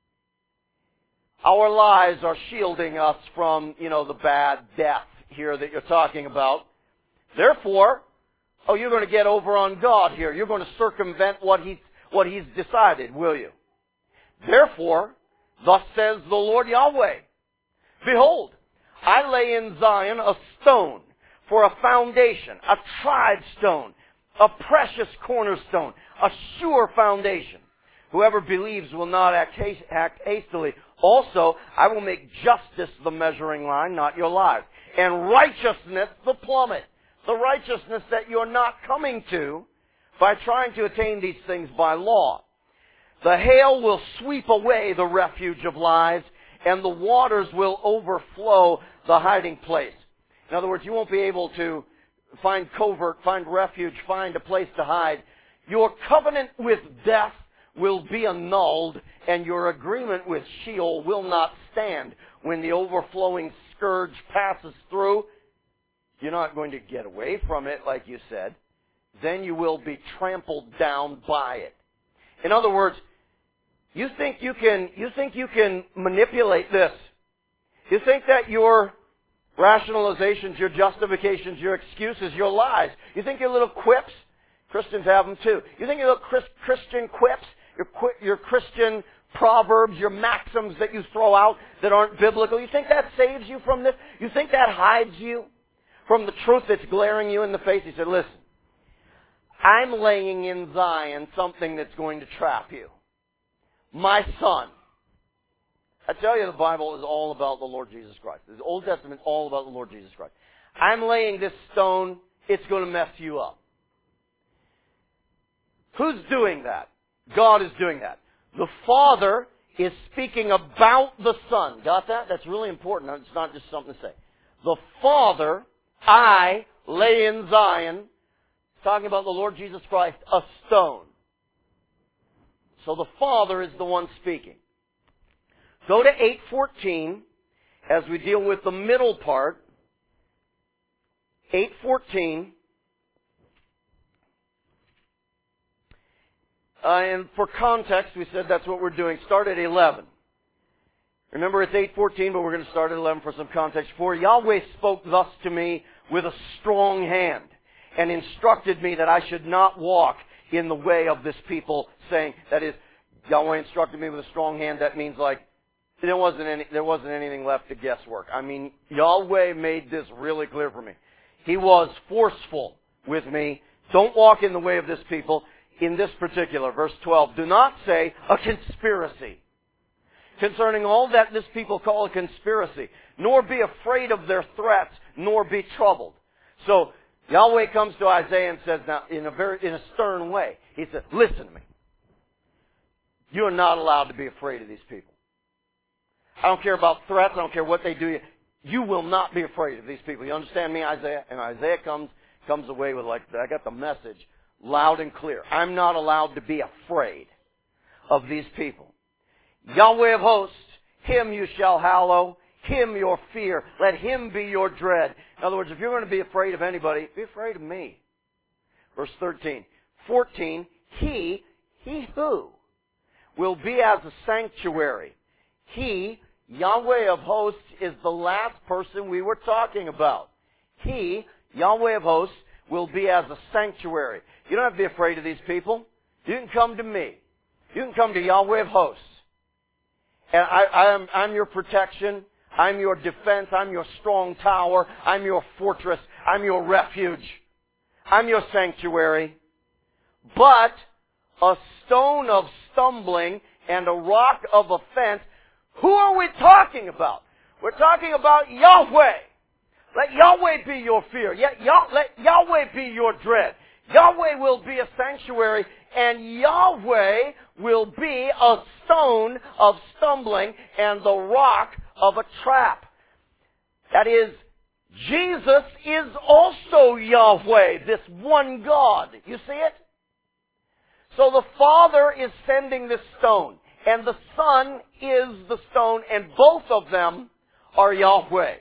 Our lies are shielding us from, the bad death here that you're talking about. Therefore, you're going to get over on God here. You're going to circumvent what He's decided, will you? Therefore, thus says the Lord Yahweh, behold, I lay in Zion a stone for a foundation, a tried stone, a precious cornerstone, a sure foundation. Whoever believes will not act hastily. Also, I will make justice the measuring line, not your lives, and righteousness the plummet. The righteousness that you're not coming to by trying to attain these things by law. The hail will sweep away the refuge of lies, and the waters will overflow the hiding place. In other words, you won't be able to find covert, find refuge, find a place to hide. Your covenant with death will be annulled, and your agreement with Sheol will not stand. When the overflowing scourge passes through, you're not going to get away from it, like you said. Then you will be trampled down by it. In other words, you think you can manipulate this. You think that your rationalizations, your justifications, your excuses, your lies, you think your little quips, Christians have them too. You think your little Christian quips, your Christian proverbs, your maxims that you throw out that aren't biblical, you think that saves you from this? You think that hides you from the truth that's glaring you in the face? He said, listen, I'm laying in Zion something that's going to trap you. My son. I tell you, the Bible is all about the Lord Jesus Christ. The Old Testament is all about the Lord Jesus Christ. I'm laying this stone, it's going to mess you up. Who's doing that? God is doing that. The Father is speaking about the Son. Got that? That's really important. It's not just something to say. The Father, I lay in Zion, talking about the Lord Jesus Christ, a stone. So the Father is the one speaking. Go to 8:14 as we deal with the middle part. 8:14. And for context, we said that's what we're doing. Start at 11. Remember, it's 8:14, but we're going to start at 11 for some context. For Yahweh spoke thus to me with a strong hand, and instructed me that I should not walk in the way of this people, saying, that is, Yahweh instructed me with a strong hand. That means like, there wasn't anything left to guesswork. I mean, Yahweh made this really clear for me. He was forceful with me. Don't walk in the way of this people. In this particular, verse 12, do not say a conspiracy concerning all that this people call a conspiracy, nor be afraid of their threats, nor be troubled. So Yahweh comes to Isaiah and says, now in a stern way, he said, listen to me. You are not allowed to be afraid of these people. I don't care about threats. I don't care what they do. You will not be afraid of these people. You understand me, Isaiah? And Isaiah comes away with like, I got the message loud and clear. I'm not allowed to be afraid of these people. Yahweh of hosts, Him you shall hallow, Him your fear. Let Him be your dread. In other words, if you're going to be afraid of anybody, be afraid of me. Verse 13. 14. He who will be as a sanctuary. He, Yahweh of hosts, is the last person we were talking about. He, Yahweh of hosts, will be as a sanctuary. You don't have to be afraid of these people. You can come to me. You can come to Yahweh of hosts. And I'm your protection. I'm your defense. I'm your strong tower. I'm your fortress. I'm your refuge. I'm your sanctuary. But a stone of stumbling and a rock of offense. Who are we talking about? We're talking about Yahweh. Let Yahweh be your fear. Let Yahweh be your dread. Yahweh will be a sanctuary, and Yahweh will be a stone of stumbling and the rock of a trap. That is, Jesus is also Yahweh, this one God. You see it? So the Father is sending this stone, and the Son is the stone, and both of them are Yahweh.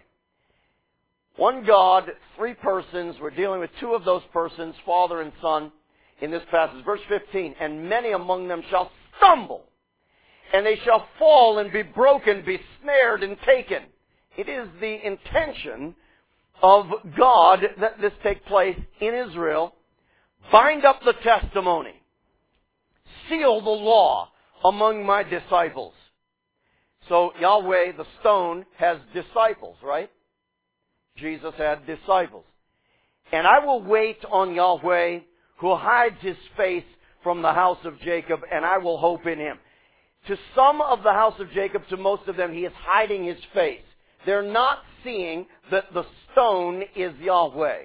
One God, three persons. We're dealing with two of those persons, Father and Son, in this passage. Verse 15, and many among them shall stumble, and they shall fall and be broken, be snared and taken. It is the intention of God that this take place in Israel. Bind up the testimony. Seal the law among my disciples. So Yahweh, the stone, has disciples, right? Jesus had disciples. And I will wait on Yahweh, who hides His face from the house of Jacob, and I will hope in Him. To some of the house of Jacob, to most of them, He is hiding His face. They're not seeing that the stone is Yahweh.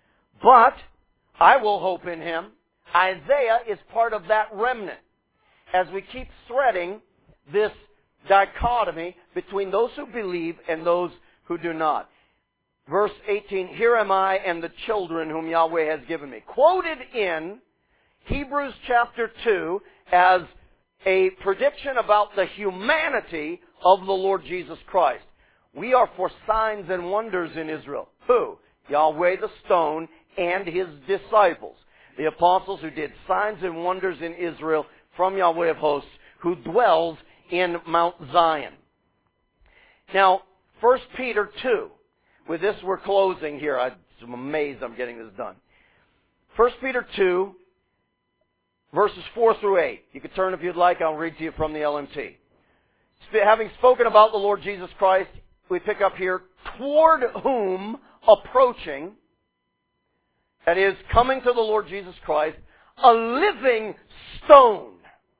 But I will hope in Him. Isaiah is part of that remnant. as we keep threading this dichotomy between those who believe and those who do not. Verse 18, here am I and the children whom Yahweh has given me. Quoted in Hebrews chapter 2 as a prediction about the humanity of the Lord Jesus Christ. We are for signs and wonders in Israel. Who? Yahweh the stone and His disciples. The apostles who did signs and wonders in Israel from Yahweh of hosts, who dwells in Mount Zion. Now, 1 Peter 2. With this we're closing here. I'm amazed I'm getting this done. 1 Peter 2, verses 4 through 8. You can turn if you'd like. I'll read to you from the LMT. Having spoken about the Lord Jesus Christ, we pick up here, toward whom approaching, that is, coming to the Lord Jesus Christ, a living stone,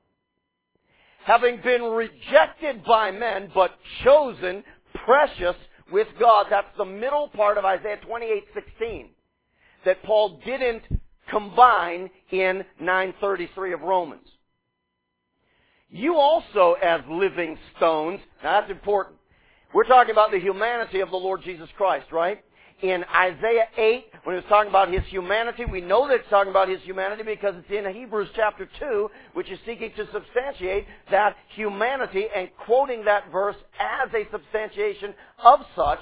having been rejected by men, but chosen, precious with God. That's the middle part of Isaiah 28:16 that Paul didn't combine in 9:33 of Romans. You also as living stones, now that's important. We're talking about the humanity of the Lord Jesus Christ, right? In Isaiah 8, when it's talking about His humanity, we know that it's talking about His humanity because it's in Hebrews chapter 2, which is seeking to substantiate that humanity and quoting that verse as a substantiation of such.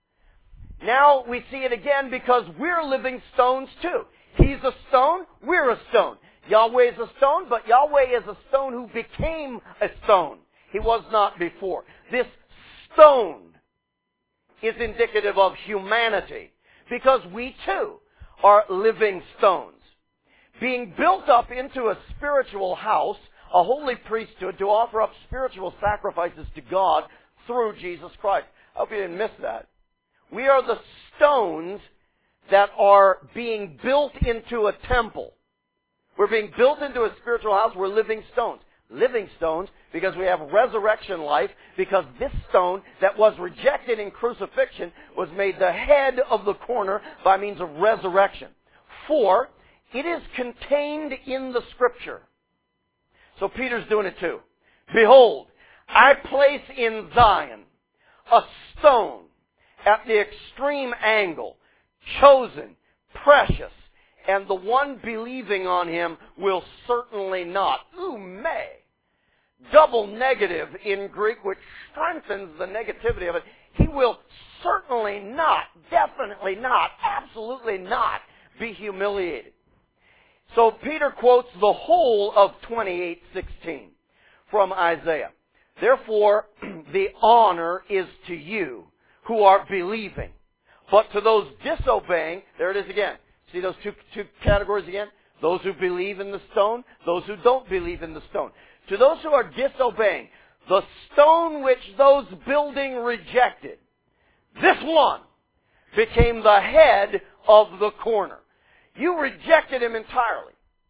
Now we see it again because we're living stones too. He's a stone, we're a stone. Yahweh is a stone, but Yahweh is a stone who became a stone. He was not before. This stone is indicative of humanity because we too are living stones, being built up into a spiritual house, a holy priesthood to offer up spiritual sacrifices to God through Jesus Christ. I hope you didn't miss that. We are the stones that are being built into a temple. We're being built into a spiritual house. We're living stones. Living stones because we have resurrection life, because this stone that was rejected in crucifixion was made the head of the corner by means of resurrection. For it is contained in the Scripture. So Peter's doing it too. Behold, I place in Zion a stone at the extreme angle, chosen, precious, and the one believing on Him will certainly not. May. Double negative in Greek, which strengthens the negativity of it. He will certainly not, definitely not, absolutely not be humiliated. So Peter quotes the whole of 28:16 from Isaiah. Therefore, the honor is to you who are believing. But to those disobeying, there it is again. See those two categories again? Those who believe in the stone, those who don't believe in the stone. To those who are disobeying, the stone which those building rejected, this one became the head of the corner. You rejected him entirely.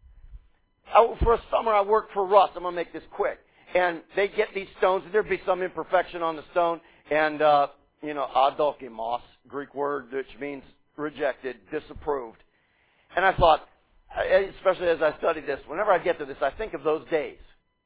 For a summer I worked for Russ. I'm going to make this quick. And they get these stones, and there'd be some imperfection on the stone, and, adokimos, Greek word which means rejected, disapproved. And I thought, especially as I studied this, whenever I get to this, I think of those days.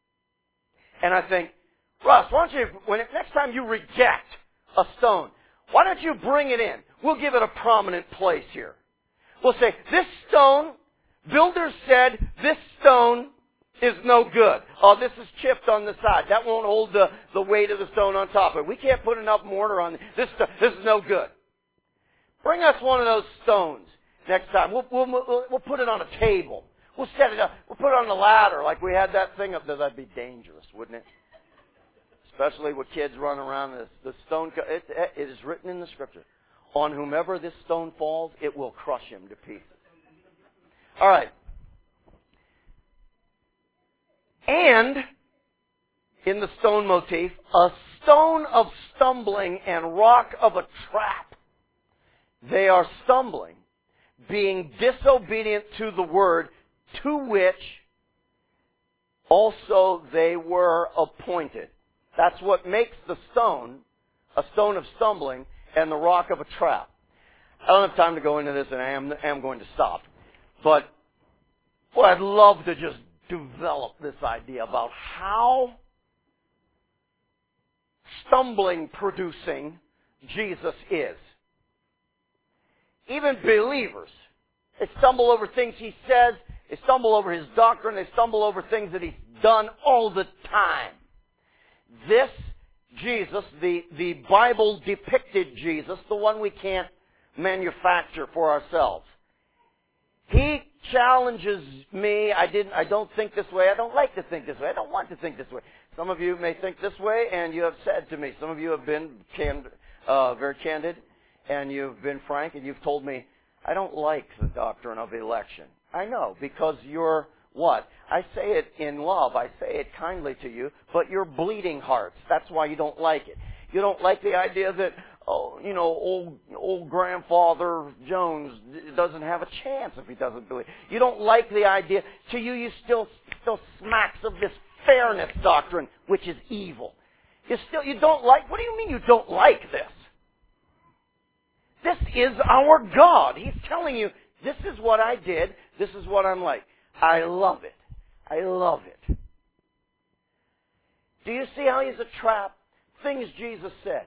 And I think, Russ, why don't you, next time you reject a stone, why don't you bring it in? We'll give it a prominent place here. We'll say, this stone, builders said, this stone is no good. Oh, this is chipped on the side. That won't hold the weight of the stone on top of it. We can't put enough mortar on it. This is no good. Bring us one of those stones next time. We'll put it on a table. We'll set it up. We'll put it on the ladder like we had that thing up there. That'd be dangerous, wouldn't it? Especially with kids running around. The stone, it is written in the Scripture. On whomever this stone falls, it will crush him to pieces. All right. And, in the stone motif, a stone of stumbling and rock of a trap. They are stumbling, being disobedient to the word, to which also they were appointed. That's what makes the stone a stone of stumbling and the rock of a trap. I don't have time to go into this, and I am going to stop. But, I'd love to just developed this idea about how stumbling-producing Jesus is. Even believers, they stumble over things He says, they stumble over His doctrine, they stumble over things that He's done all the time. This Jesus, the Bible-depicted Jesus, the one we can't manufacture for ourselves, He challenges me. I don't think this way. I don't like to think this way. I don't want to think this way. Some of you may think this way, and you have said to me, some of you have been very candid, and you've been frank, and you've told me, I don't like the doctrine of election. I know, because you're what? I say it in love. I say it kindly to you, but you're bleeding hearts. That's why you don't like it. You don't like the idea that, old grandfather Jones doesn't have a chance if he doesn't believe. You don't like the idea. To you still smacks of this fairness doctrine, which is evil. You don't like. What do you mean you don't like this? This is our God. He's telling you, this is what I did. This is what I'm like. I love it. I love it. Do you see how He's a trap? Things Jesus said.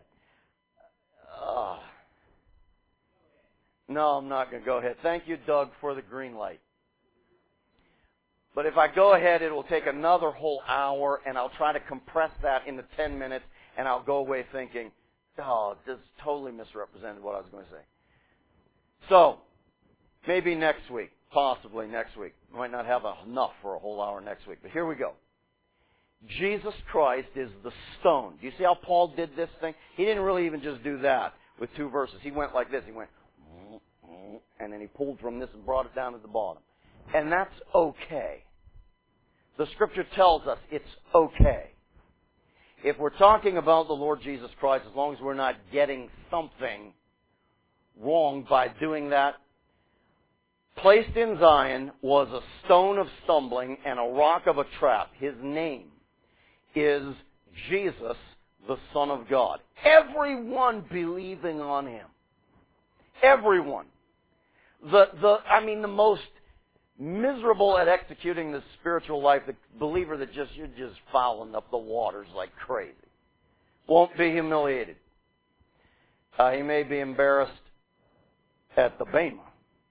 No, I'm not going to go ahead. Thank you, Doug, for the green light. But if I go ahead, it will take another whole hour, and I'll try to compress that into 10 minutes, and I'll go away thinking, this totally misrepresented what I was going to say. So, maybe next week, possibly next week. I might not have enough for a whole hour next week, but here we go. Jesus Christ is the stone. Do you see how Paul did this thing? He didn't really even just do that with 2 verses. He went like this. He went, and then he pulled from this and brought it down to the bottom. And that's okay. The Scripture tells us it's okay. If we're talking about the Lord Jesus Christ, as long as we're not getting something wrong by doing that, placed in Zion was a stone of stumbling and a rock of a trap. His name is Jesus, the Son of God. Everyone believing on Him. Everyone. The most miserable at executing the spiritual life, the believer that you're just fouling up the waters like crazy. Won't be humiliated. He may be embarrassed at the Bema.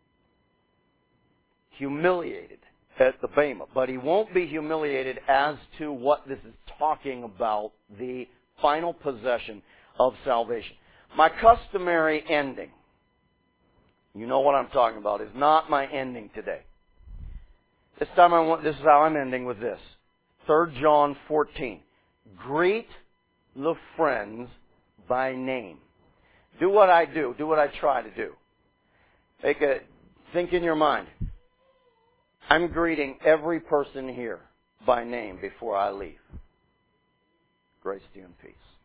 Humiliated at the Bema. But he won't be humiliated as to what this is talking about, the final possession of salvation. My customary ending, you know what I'm talking about, is not my ending today. This time this is how I'm ending with this. 3 John 14. Greet the friends by name. Do what I do. Do what I try to do. Think in your mind. I'm greeting every person here by name before I leave. Grace to you and peace.